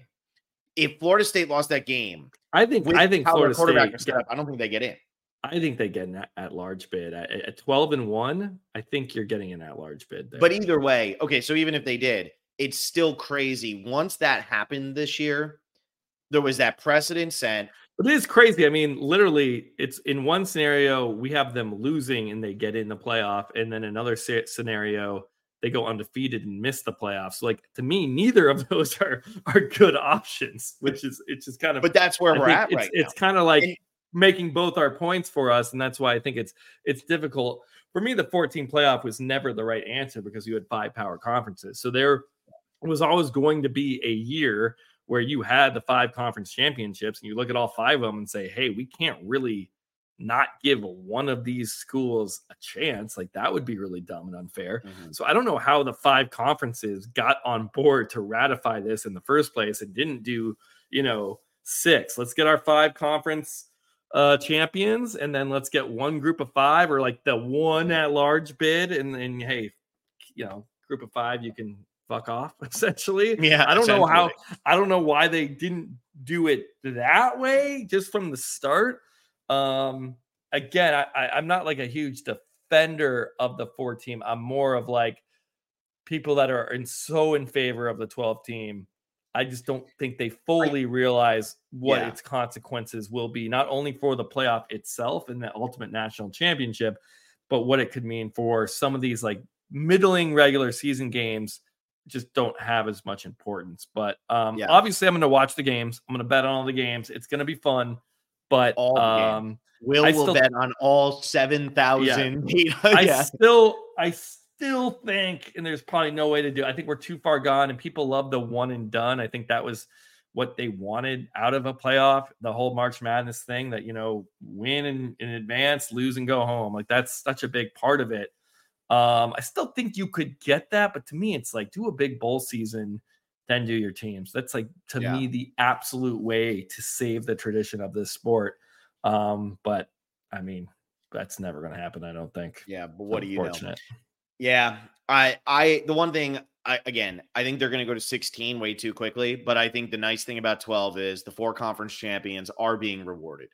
If Florida State lost that game, I think I think Florida State. Set up, I don't think they get in. I think they get an at large bid at, at twelve and one. I think you're getting an at large bid there. But either way, okay. So even if they did, it's still crazy. Once that happened this year, there was that precedent set. But it is crazy. I mean, literally, it's in one scenario we have them losing and they get in the playoff, and then another scenario they go undefeated and miss the playoffs. Like to me, neither of those are are good options. Which is it's just kind of. But that's where I we're at it's, right It's now. kind of like. And, making both our points for us, and that's why I think it's it's difficult for me. The fourteen playoff was never the right answer because you had five power conferences, so there was always going to be a year where you had the five conference championships, and you look at all five of them and say, "Hey, we can't really not give one of these schools a chance." Like that would be really dumb and unfair. Mm-hmm. So I don't know how the five conferences got on board to ratify this in the first place and didn't do, you know, six. Let's get our five conference uh champions, and then let's get one group of five or like the one at large bid, and then hey, you know, group of five, you can fuck off essentially. Yeah, I don't know how I don't know why they didn't do it that way just from the start. Um again, I, I I'm not like a huge defender of the four team. I'm more of like people that are in so in favor of the twelve team. I just don't think they fully realize what yeah. its consequences will be, not only for the playoff itself and the ultimate national championship, but what it could mean for some of these like middling regular season games just don't have as much importance. But um, yeah. obviously I'm going to watch the games. I'm going to bet on all the games. It's going to be fun, but all um, Will I will still, bet on all seven thousand. Yeah. I yeah. still, I still think, and there's probably no way to do it. I think we're too far gone, and people love the one and done. I think that was what they wanted out of a playoff, the whole March Madness thing that, you know, win in, in advance, lose and go home. Like that's such a big part of it. Um, I still think you could get that, but to me, it's like do a big bowl season, then do your teams. That's like, to Yeah. me, the absolute way to save the tradition of this sport. Um, but I mean, that's never going to happen, I don't think. Yeah, but what do you know? Unfortunate. Yeah, I, I, the one thing, I, again, I think they're going to go to sixteen way too quickly, but I think the nice thing about twelve is the four conference champions are being rewarded.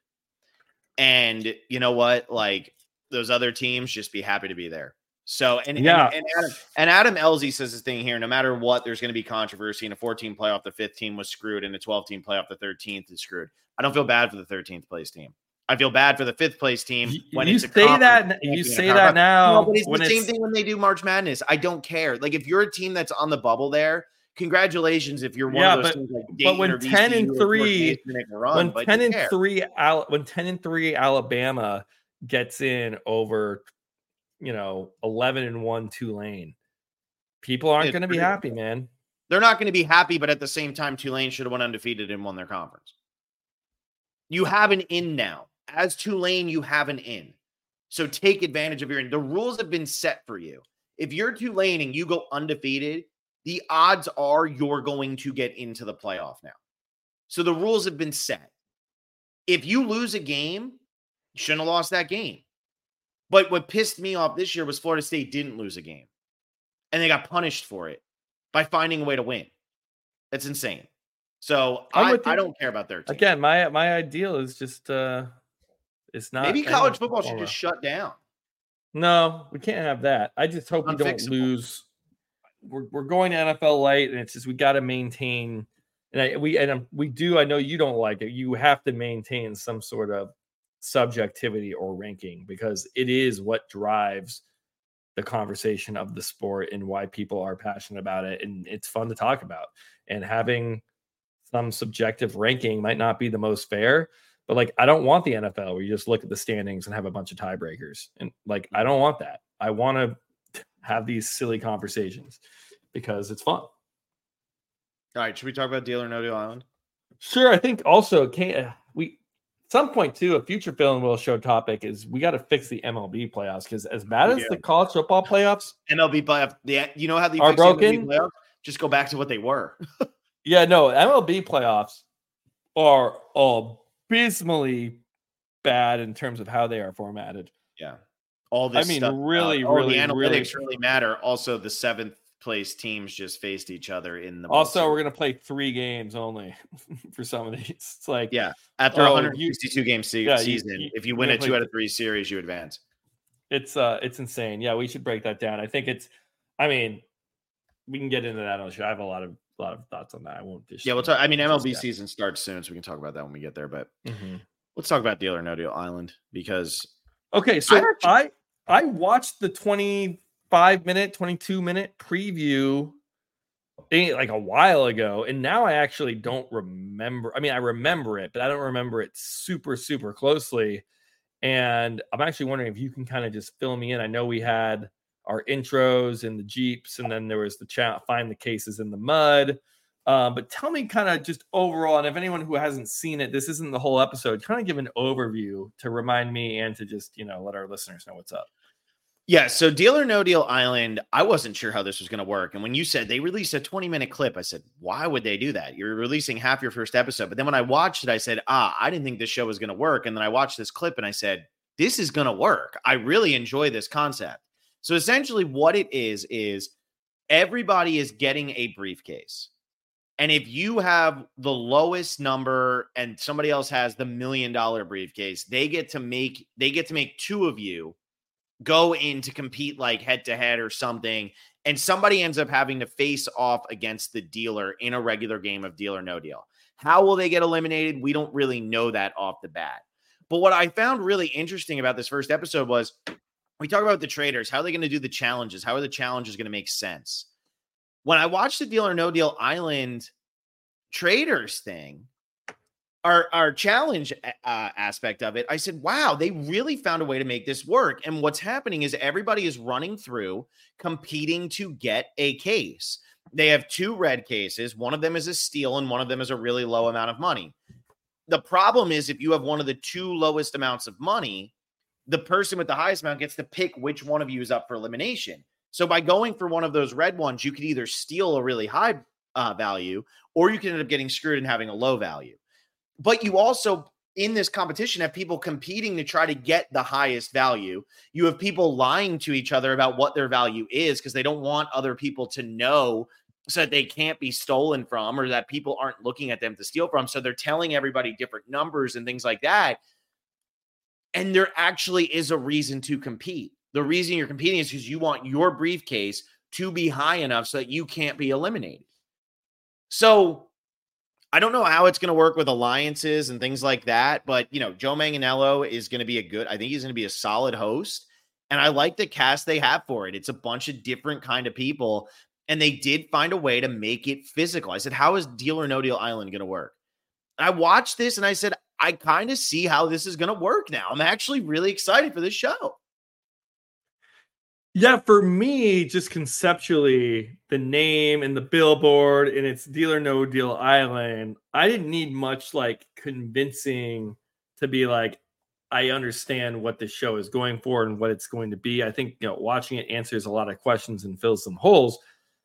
And you know what? Like, those other teams just be happy to be there. So, and, Yeah. and, and Adam, and Adam Elzy says this thing here, no matter what, there's going to be controversy. In a fourteen playoff, the fifth team was screwed. In a twelve team playoff, the thirteenth is screwed. I don't feel bad for the thirteenth place team. I feel bad for the fifth place team when you it's a say that you say that now. No, but it's the same thing when they do March Madness. I don't care. Like, if you're a team that's on the bubble there, congratulations. If you're one yeah, of those but, teams like but when ten and three, run, when ten and three, when ten and three Alabama gets in over, you know, eleven and one Tulane, people aren't going to be happy, man. They're not going to be happy, but at the same time, Tulane should have went undefeated and won their conference. You have an in now. As Tulane, you have an in. So take advantage of your in. The rules have been set for you. If you're Tulane and you go undefeated, the odds are you're going to get into the playoff now. So the rules have been set. If you lose a game, you shouldn't have lost that game. But what pissed me off this year was Florida State didn't lose a game. And they got punished for it by finding a way to win. That's insane. So I, I don't care about their team. Again, my my ideal is just uh it's not maybe college football should just shut down. No, we can't have that. I just hope we don't lose. We're we're going to N F L light, and it's just we got to maintain. And I, we and we do. I know you don't like it. You have to maintain some sort of subjectivity or ranking because it is what drives the conversation of the sport and why people are passionate about it, and it's fun to talk about. And having some subjective ranking might not be the most fair, but like I don't want the N F L where you just look at the standings and have a bunch of tiebreakers, and like I don't want that. I want to have these silly conversations because it's fun. All right, should we talk about Deal or No Deal Island? Sure. I think also can we at some point too, a future Phil and Will show topic is we got to fix the M L B playoffs because as bad as yeah. the college football playoffs, M L B playoffs, the you know how they are broken. The just go back to what they were. Yeah, no, M L B playoffs are abysmally bad in terms of how they are formatted. Yeah. All this I mean, stuff, really, uh, really, the analytics really, really matter. Also, the seventh place teams just faced each other in the. Also, we're gonna play three games only for some of these. It's like yeah, after oh, a one hundred sixty-two game se- yeah, season, you, you, if you win a two play, out of three series, you advance. It's uh, it's insane. Yeah, we should break that down. I think it's. I mean, we can get into that on the show. I have a lot of. A lot of thoughts on that. I won't just yeah, we'll talk. I mean, M L B yeah. season starts soon, so we can talk about that when we get there. But mm-hmm. let's talk about Deal or No Deal Island because okay, so I actually, I, I watched the twenty-five minute, twenty-two minute preview like a while ago, and now I actually don't remember. I mean, I remember it, but I don't remember it super super closely. And I'm actually wondering if you can kind of just fill me in. I know we had our intros and the Jeeps, and then there was the chat, find the cases in the mud. Um, but tell me kind of just overall, and if anyone who hasn't seen it, this isn't the whole episode, kind of give an overview to remind me and to just, you know, let our listeners know what's up. Yeah, so Deal or No Deal Island, I wasn't sure how this was going to work. And when you said they released a twenty minute clip, I said, why would they do that? You're releasing half your first episode. But then when I watched it, I said, ah, I didn't think this show was going to work. And then I watched this clip and I said, this is going to work. I really enjoy this concept. So essentially what it is, is everybody is getting a briefcase. And if you have the lowest number and somebody else has the million dollar briefcase, they get to make, they get to make two of you go in to compete like head to head or something. And somebody ends up having to face off against the dealer in a regular game of Deal or No Deal. How will they get eliminated? We don't really know that off the bat. But what I found really interesting about this first episode was we talk about the traders. How are they going to do the challenges? How are the challenges going to make sense? When I watched the Deal or No Deal Island traders thing, our, our challenge uh, aspect of it, I said, wow, they really found a way to make this work. And what's happening is everybody is running through competing to get a case. They have two red cases. One of them is a steal and one of them is a really low amount of money. The problem is if you have one of the two lowest amounts of money, the person with the highest amount gets to pick which one of you is up for elimination. So by going for one of those red ones, you could either steal a really high uh, value, or you can end up getting screwed and having a low value. But you also, in this competition, have people competing to try to get the highest value. You have people lying to each other about what their value is because they don't want other people to know, so that they can't be stolen from, or that people aren't looking at them to steal from. So they're telling everybody different numbers and things like that. And there actually is a reason to compete. The reason you're competing is because you want your briefcase to be high enough so that you can't be eliminated. So I don't know how it's going to work with alliances and things like that, but, you know, Joe Manganiello is going to be a good, I think he's going to be a solid host. And I like the cast they have for it. It's a bunch of different kind of people, and they did find a way to make it physical. I said, how is Deal or No Deal Island going to work? And I watched this and I said, I kind of see how this is going to work now. I'm actually really excited for this show. Yeah, for me, just conceptually, the name and the billboard and it's Deal or No Deal Island, I didn't need much like convincing to be like, I understand what the show is going for and what it's going to be. I think, you know, watching it answers a lot of questions and fills some holes,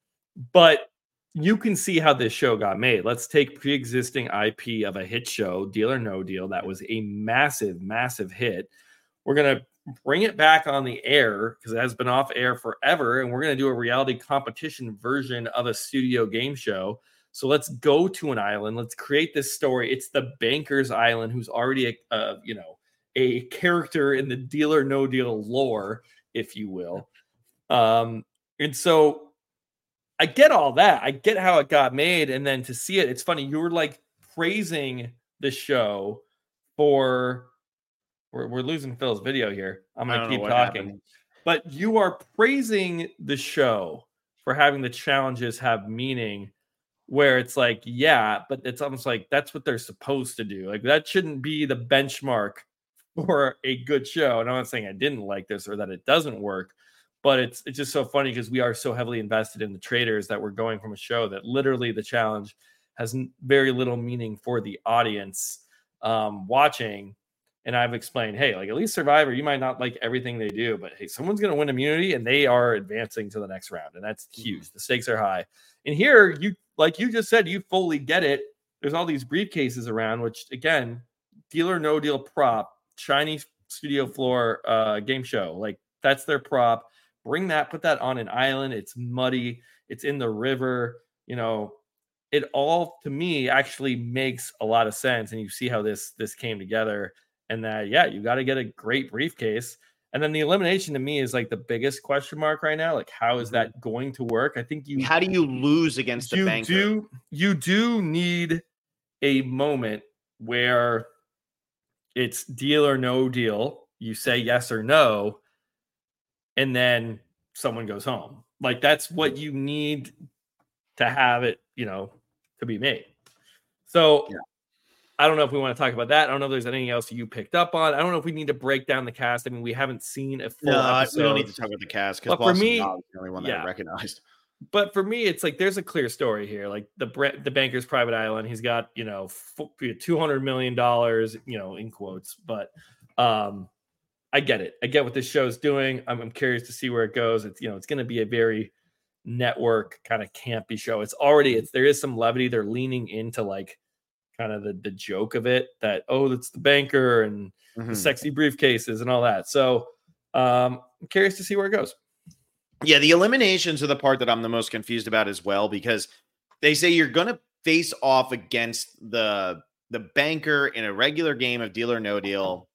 but you can see how this show got made. Let's take pre-existing I P of a hit show, Deal or No Deal, that was a massive, massive hit. We're going to bring it back on the air because it has been off air forever, and we're going to do a reality competition version of a studio game show. So let's go to an island. Let's create this story. It's the Banker's Island, who's already a, uh, you know, a character in the Deal or No Deal lore, if you will. Um, and so I get all that. I get how it got made, and then to see it, it's funny. You were like praising the show for. We're, we're losing Phil's video here. I'm going to keep talking. Happened. But you are praising the show for having the challenges have meaning, where it's like, yeah, but it's almost like that's what they're supposed to do. Like that shouldn't be the benchmark for a good show. And I'm not saying I didn't like this or that it doesn't work, but it's it's just so funny because we are so heavily invested in the traders that we're going from a show that literally the challenge has very little meaning for the audience um, watching. And I've explained, hey, like at least Survivor, you might not like everything they do, but hey, someone's going to win immunity and they are advancing to the next round. And that's huge. The stakes are high. And here, you like you just said, you fully get it. There's all these briefcases around, which again, Deal or No Deal prop, Chinese studio floor uh, game show. Like that's their prop. Bring that, put that on an island. It's muddy. It's in the river. You know, it all to me actually makes a lot of sense. And you see how this this came together. And that, yeah, you got to get a great briefcase. And then the elimination to me is like the biggest question mark right now. Like, how is that going to work? I think you. How do you lose against the banker? Do, you do need a moment where it's Deal or No Deal. You say yes or no, and then someone goes home. Like, that's what you need to have it, you know, to be made. So. Yeah. I don't know if we want to talk about that. I don't know if there's anything else you picked up on. I don't know if we need to break down the cast. I mean, we haven't seen a full no, episode. We don't need to talk about the cast because for me, the only one that yeah. I recognized. But for me, it's like there's a clear story here. Like the the Banker's Private Island, he's got, you know, two hundred million dollars, you know, in quotes. But um, I get it. I get what this show's doing. I'm, I'm curious to see where it goes. It's, you know, it's going to be a very network kind of campy show. It's already, it's there is some levity. They're leaning into like, kind of the, the joke of it that, oh, that's the banker and mm-hmm. the sexy briefcases and all that. So um, I'm curious to see where it goes. Yeah, the eliminations are the part that I'm the most confused about as well, because they say you're going to face off against the the banker in a regular game of Deal or No Deal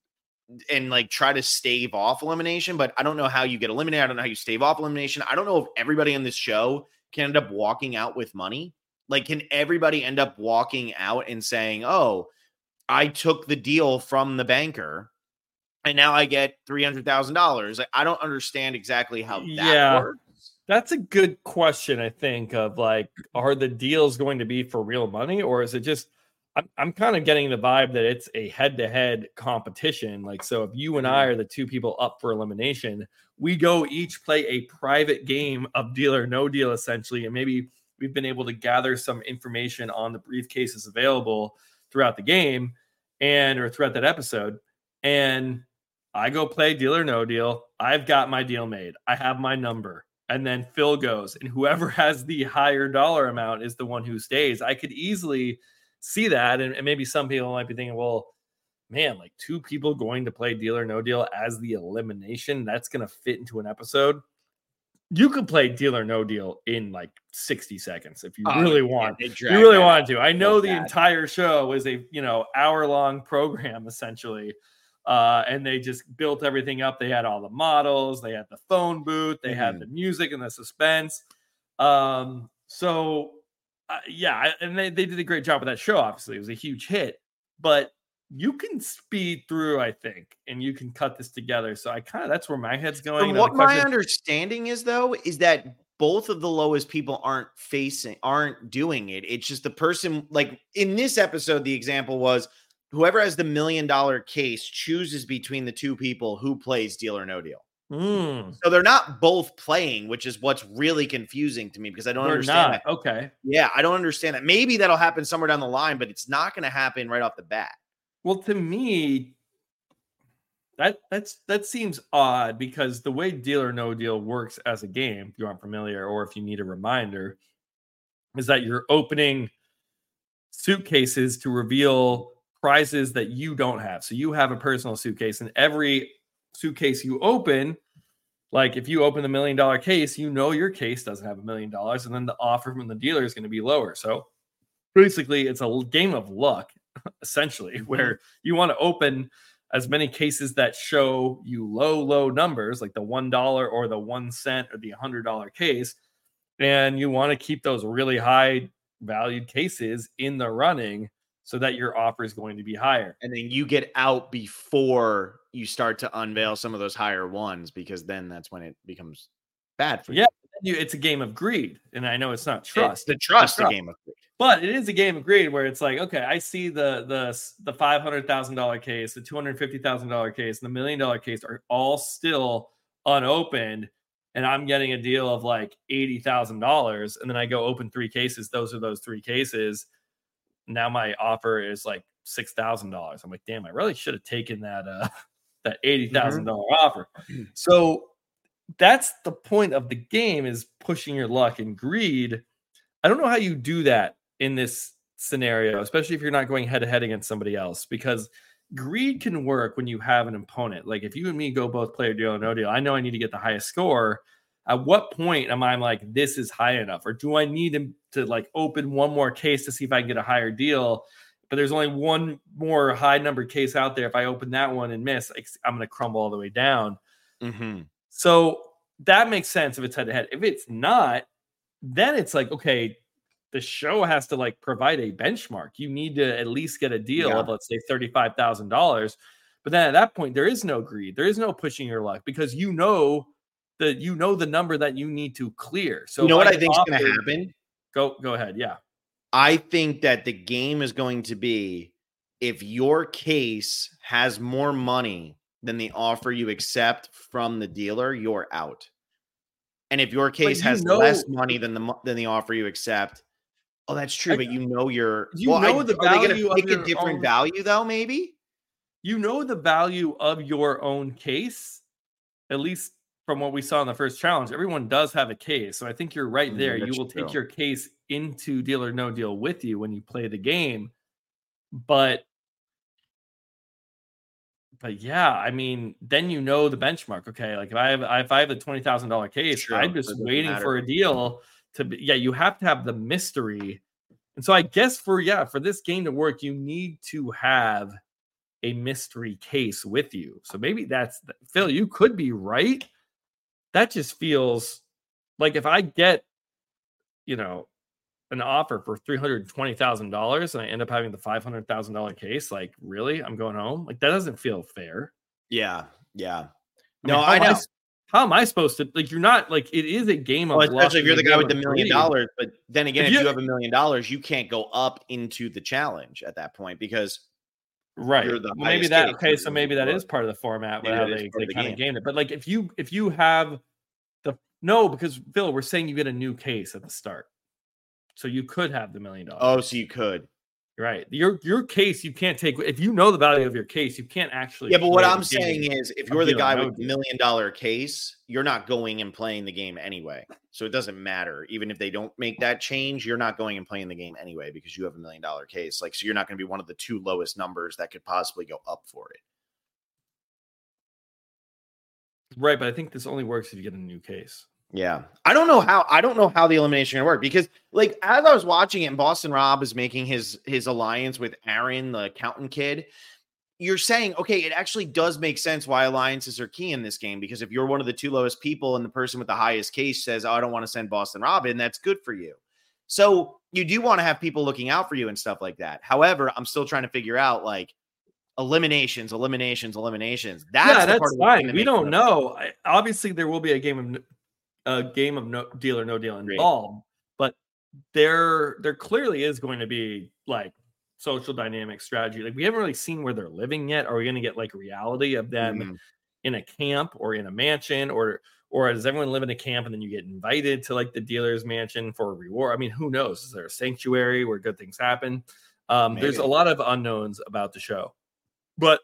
and like try to stave off elimination. But I don't know how you get eliminated. I don't know how you stave off elimination. I don't know if everybody on this show can end up walking out with money. Like, can everybody end up walking out and saying, oh, I took the deal from the banker and now I get three hundred thousand dollars? Like, I don't understand exactly how that yeah, works. That's a good question, I think, of like, are the deals going to be for real money, or is it just, I'm, I'm kind of getting the vibe that it's a head-to-head competition. Like, so if you and I are the two people up for elimination, we go each play a private game of Deal or No Deal, essentially, and maybe we've been able to gather some information on the briefcases available throughout the game and or throughout that episode. And I go play Deal or No Deal. I've got my deal made. I have my number. and then Phil goes, and whoever has the higher dollar amount is the one who stays. I could easily see that, and, and maybe some people might be thinking, well, man, like two people going to play Deal or No Deal as the elimination, that's going to fit into an episode. You could play Deal or No Deal in like sixty seconds if you oh, really want. You really wanted to. I know the bad. entire show is a you know hour long program essentially. Uh, and they just built everything up. They had all the models, they had the phone booth, they mm-hmm. had the music and the suspense. Um, so uh, yeah, and they, they did a great job with that show. Obviously, it was a huge hit, but you can speed through, I think, and you can cut this together. So I kind of that's where my head's going. From what my understanding is, though, is that both of the lowest people aren't facing, aren't doing it. It's just the person, like in this episode, the example was whoever has the million dollar case chooses between the two people who plays Deal or No Deal. Mm. So they're not both playing, which is what's really confusing to me because I don't they're understand not. that. Okay. Yeah, I don't understand that. Maybe that'll happen somewhere down the line, but it's not going to happen right off the bat. Well, to me, that that's that seems odd because the way Deal or No Deal works as a game, if you aren't familiar or if you need a reminder, is that you're opening suitcases to reveal prizes that you don't have. So you have a personal suitcase, and every suitcase you open, like if you open the million dollar case, you know your case doesn't have a million dollars, and then the offer from the dealer is going to be lower. So basically, it's a game of luck, essentially, where you want to open as many cases that show you low, low numbers, like the one dollar or the one cent or the one hundred dollar case, and you want to keep those really high valued cases in the running so that your offer is going to be higher. And then you get out before you start to unveil some of those higher ones, because then that's when it becomes bad for yeah, you. Yeah, it's a game of greed. And I know it's not trust. It's the trust, the game of greed. But it is a game of greed where it's like, okay, I see the the the five hundred thousand dollars case, the two hundred fifty thousand dollars case, and the million dollar case are all still unopened. And I'm getting a deal of like eighty thousand dollars. And then I go open three cases. Those are those three cases. Now my offer is like six thousand dollars. I'm like, damn, I really should have taken that uh, that eighty thousand dollars mm-hmm. offer. So that's the point of the game, is pushing your luck and greed. I don't know how you do that in this scenario, especially if you're not going head to head against somebody else, because greed can work when you have an opponent. Like if you and me go both play a Deal or No Deal, I know I need to get the highest score. At what point am I like, this is high enough? Or do I need to, to like open one more case to see if I can get a higher deal? But there's only one more high numbered case out there. If I open that one and miss, I'm going to crumble all the way down. Mm-hmm. So that makes sense if it's head to head. If it's not, then it's like, okay, the show has to like provide a benchmark. You need to at least get a deal yeah. of, let's say, thirty-five thousand dollars. But then at that point, there is no greed. There is no pushing your luck, because you know that you know the number that you need to clear. So you know what I think is going to happen? Go, go ahead. Yeah. I think that the game is going to be, if your case has more money than the offer you accept from the dealer, you're out. And if your case you has know, less money than the than the offer you accept, oh, that's true. I, but you know you're you well, know I, the value. Are they going to pick a different own, value though? Maybe you know the value of your own case, at least from what we saw in the first challenge. Everyone does have a case, so I think you're right there. Mm, you will true. take your case into Deal or No Deal with you when you play the game, but. But yeah, I mean, then you know the benchmark. Okay, like if I have if I have a twenty thousand dollar case, sure, I'm just waiting matter. for a deal to be. Yeah, you have to have the mystery, and so I guess for yeah for this game to work, you need to have a mystery case with you. So maybe that's Phil. You could be right. That just feels like if I get, you know, an offer for three hundred twenty thousand dollars and I end up having the five hundred thousand dollars case, like, really? I'm going home? Like, that doesn't feel fair. Yeah. Yeah. I no, mean, I know. I, how am I supposed to, like, you're not, like, it is a game of well, especially if you're the guy with the million greed. dollars. But then again, if, if you, you have a million dollars, you can't go up into the challenge at that point because right. you're the well, maybe that, okay, so maybe that is part of the format, how they, they the kind of game it. But, like, if you, if you have the, no, because, Phil, we're saying you get a new case at the start. So you could have the million dollars. Oh, so you could. Right. Your your case, you can't take if you know the value of your case, you can't actually. Yeah, but what I'm saying is if you're the guy no with the million dollar case, you're not going and playing the game anyway. So it doesn't matter. Even if they don't make that change, you're not going and playing the game anyway because you have a million dollar case. Like, so you're not going to be one of the two lowest numbers that could possibly go up for it. Right, but I think this only works if you get a new case. Yeah. I don't know how I don't know how the elimination gonna work because like as I was watching it and Boston Rob is making his his alliance with Aaron, the accountant kid, you're saying, okay, it actually does make sense why alliances are key in this game because if you're one of the two lowest people and the person with the highest case says, oh, I don't want to send Boston Rob in, that's good for you. So you do want to have people looking out for you and stuff like that. However, I'm still trying to figure out like eliminations, eliminations, eliminations. That's yeah, the that's part of fine. that We don't know. I, obviously, there will be a game of a game of no deal or no deal involved, but there there clearly is going to be like social dynamic strategy. Like we haven't really seen where they're living yet. Are we going to get like reality of them mm-hmm. in a camp or in a mansion, or or does everyone live in a camp and then you get invited to like the dealer's mansion for a reward? I mean, who knows? Is there a sanctuary where good things happen? Um, there's a lot of unknowns about the show, but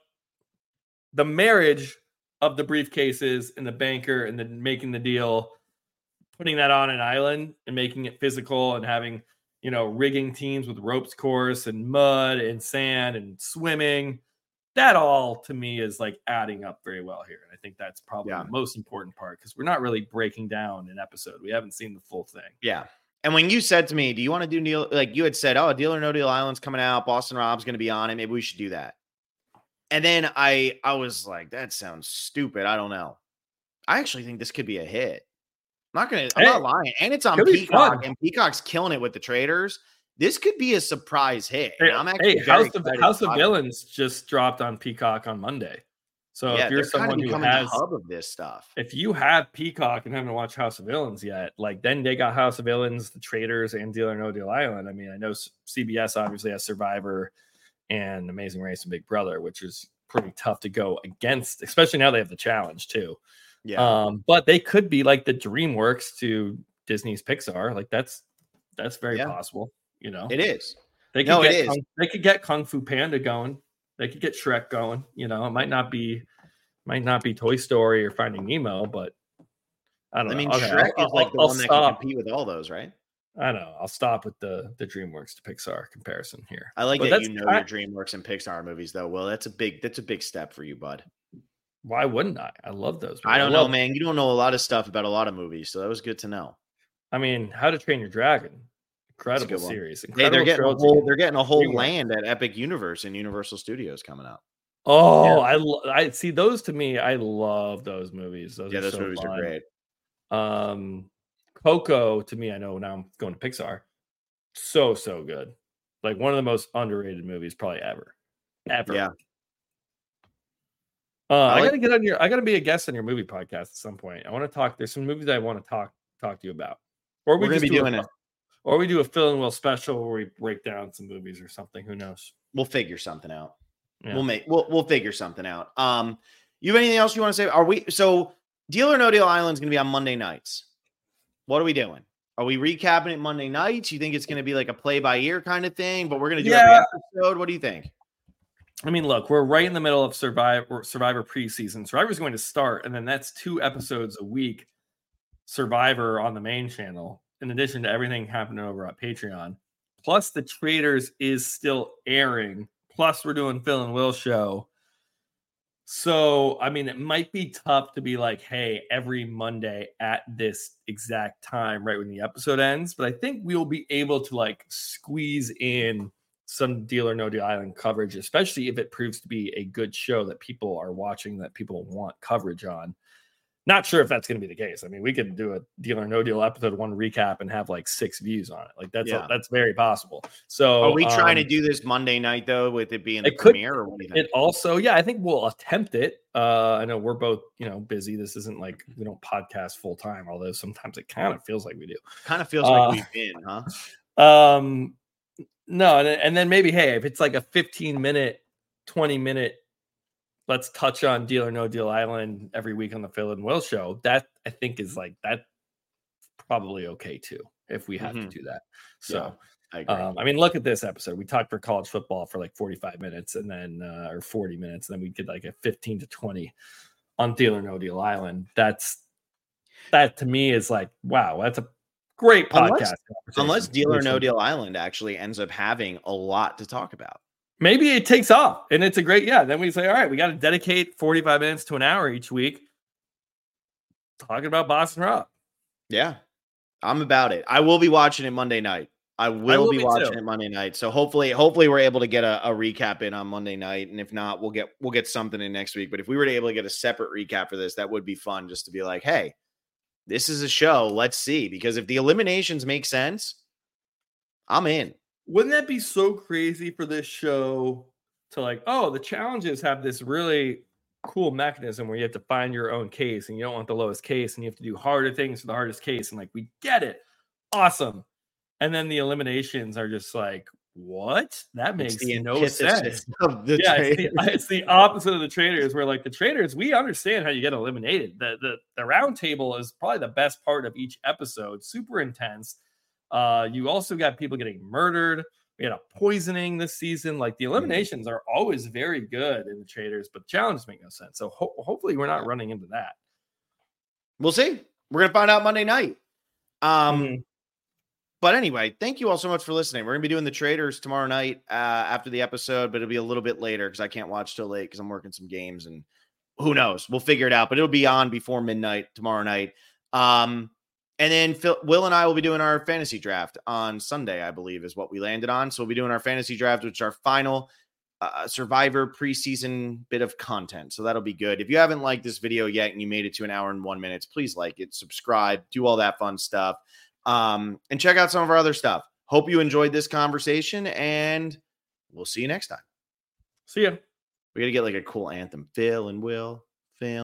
the marriage of the briefcases and the banker and then making the deal, putting that on an island and making it physical and having, you know, rigging teams with ropes course and mud and sand and swimming, that all to me is like adding up very well here. And I think that's probably yeah. the most important part because we're not really breaking down an episode. We haven't seen the full thing. Yeah. And when you said to me, do you want to do deal? Like you had said, oh, Deal or No Deal Island's coming out. Boston Rob's going to be on it. Maybe we should do that. And then I, I was like, that sounds stupid. I don't know. I actually think this could be a hit. I'm not gonna. I'm hey, not lying, and it's on Peacock, and Peacock's killing it with the traders. This could be a surprise hit. Hey, I'm actually hey House of House of Villains just dropped on Peacock on Monday. So yeah, if you're someone who has the hub of this stuff, if you have Peacock and haven't watched House of Villains yet, like then they got House of Villains, the Traders, and Deal or No Deal Island. I mean, I know C B S obviously has Survivor and Amazing Race and Big Brother, which is pretty tough to go against, especially now they have the challenge too. Yeah. Um, but they could be like the DreamWorks to Disney's Pixar. Like that's that's very yeah. possible. You know, it is. They could no, get it Kung, is. They could get Kung Fu Panda going. They could get Shrek going. You know, it might not be might not be Toy Story or Finding Nemo, but I don't I know. mean, okay, Shrek I'll, is like I'll, the I'll one stop. that can compete with all those, right? I know. I'll stop with the the DreamWorks to Pixar comparison here. I like but that you know I, your DreamWorks and Pixar movies, though. Well, that's a big that's a big step for you, bud. Why wouldn't I? I love those movies. I don't I know, man. You don't know a lot of stuff about a lot of movies, so that was good to know. I mean, How to Train Your Dragon, incredible series. Incredible hey, they're getting a whole they're getting a whole land at Epic Universe and Universal Studios coming out. Oh, yeah. I I see those. To me, I love those movies. Those yeah, are those so movies fun. are great. Um, Coco, to me, I know now I'm going to Pixar. So so good, like one of the most underrated movies probably ever, ever. Yeah. Uh, I, like, I gotta get on your. I gotta be a guest on your movie podcast at some point. I want to talk. There's some movies that I want to talk talk to you about, or we We're just be do doing a, it, or we do a Phil and Will special where we break down some movies or something. Who knows? We'll figure something out. Yeah. We'll make. We'll we'll figure something out. Um, you have anything else you want to say? Are we so Deal or No Deal Island's gonna be on Monday nights? What are we doing? Are we recapping it Monday nights? You think it's gonna be like a play by ear kind of thing? But we're gonna do yeah. every episode. What do you think? I mean, look, we're right in the middle of Survivor Survivor preseason. Survivor's going to start, and then that's two episodes a week. Survivor on the main channel, in addition to everything happening over at Patreon. Plus, the Traders is still airing. Plus, we're doing Phil and Will show. So, I mean, it might be tough to be like, hey, every Monday at this exact time, right when the episode ends. But I think we'll be able to like squeeze in some Deal or No Deal Island coverage, especially if it proves to be a good show that people are watching, that people want coverage on. Not sure if that's going to be the case. I mean, we could do a Deal or No Deal episode one recap and have like six views on it. Like that's yeah. a, that's very possible. So are we trying um, to do this Monday night though, with it being the it could, premiere? Or what do you think? It also, yeah, I think we'll attempt it. Uh, I know we're both, you know, busy. This isn't like we don't podcast full time, although sometimes it kind of feels like we do. Kind of feels uh, like we've been, huh? Um. No, and, and then maybe, hey, if it's like a fifteen minute, twenty minute, let's touch on Deal or No Deal Island every week on the Phil and Will show, that I think is like, that probably okay too, if we have mm-hmm. to do that. So, I agree. Um, I mean, look at this episode. We talked for college football for like forty-five minutes and then, uh, or forty minutes, and then we did like a fifteen to twenty on Deal or No Deal Island. That's, that to me is like, wow, that's a great podcast. Unless, unless Deal or No Deal Island actually ends up having a lot to talk about. Maybe it takes off and it's a great, yeah. Then we say, all right, we got to dedicate forty-five minutes to an hour each week talking about Boston Rob. Yeah, I'm about it. I will be watching it Monday night. I will, I will be, be watching too. it Monday night. So hopefully, hopefully we're able to get a, a recap in on Monday night. And if not, we'll get, we'll get something in next week. But if we were able to get a separate recap for this, that would be fun just to be like, hey, this is a show. Let's see. Because if the eliminations make sense, I'm in. Wouldn't that be so crazy for this show to like, oh, the challenges have this really cool mechanism where you have to find your own case and you don't want the lowest case and you have to do harder things for the hardest case. And like, we get it. Awesome. And then the eliminations are just like, what? That makes no sense. Yeah, it's the, it's the opposite of the traders, where like the traders, we understand how you get eliminated. The the the round table is probably the best part of each episode. Super intense. Uh, you also got people getting murdered. We had a poisoning this season. Like the eliminations are always very good in the traders, but the challenges make no sense. So ho- hopefully we're not running into that. We'll see. We're gonna find out Monday night. Um. Mm-hmm. But anyway, thank you all so much for listening. We're going to be doing the traders tomorrow night uh, after the episode, but it'll be a little bit later because I can't watch till late because I'm working some games and who knows? We'll figure it out, but it'll be on before midnight tomorrow night. Um, and then Phil, Will and I will be doing our fantasy draft on Sunday, I believe is what we landed on. So we'll be doing our fantasy draft, which is our final uh, Survivor preseason bit of content. So that'll be good. If you haven't liked this video yet and you made it to an hour and one minutes, please like it, subscribe, do all that fun stuff. Um, and check out some of our other stuff. Hope you enjoyed this conversation, and we'll see you next time. See ya. We got to get like a cool anthem. Phil and Will. Phil.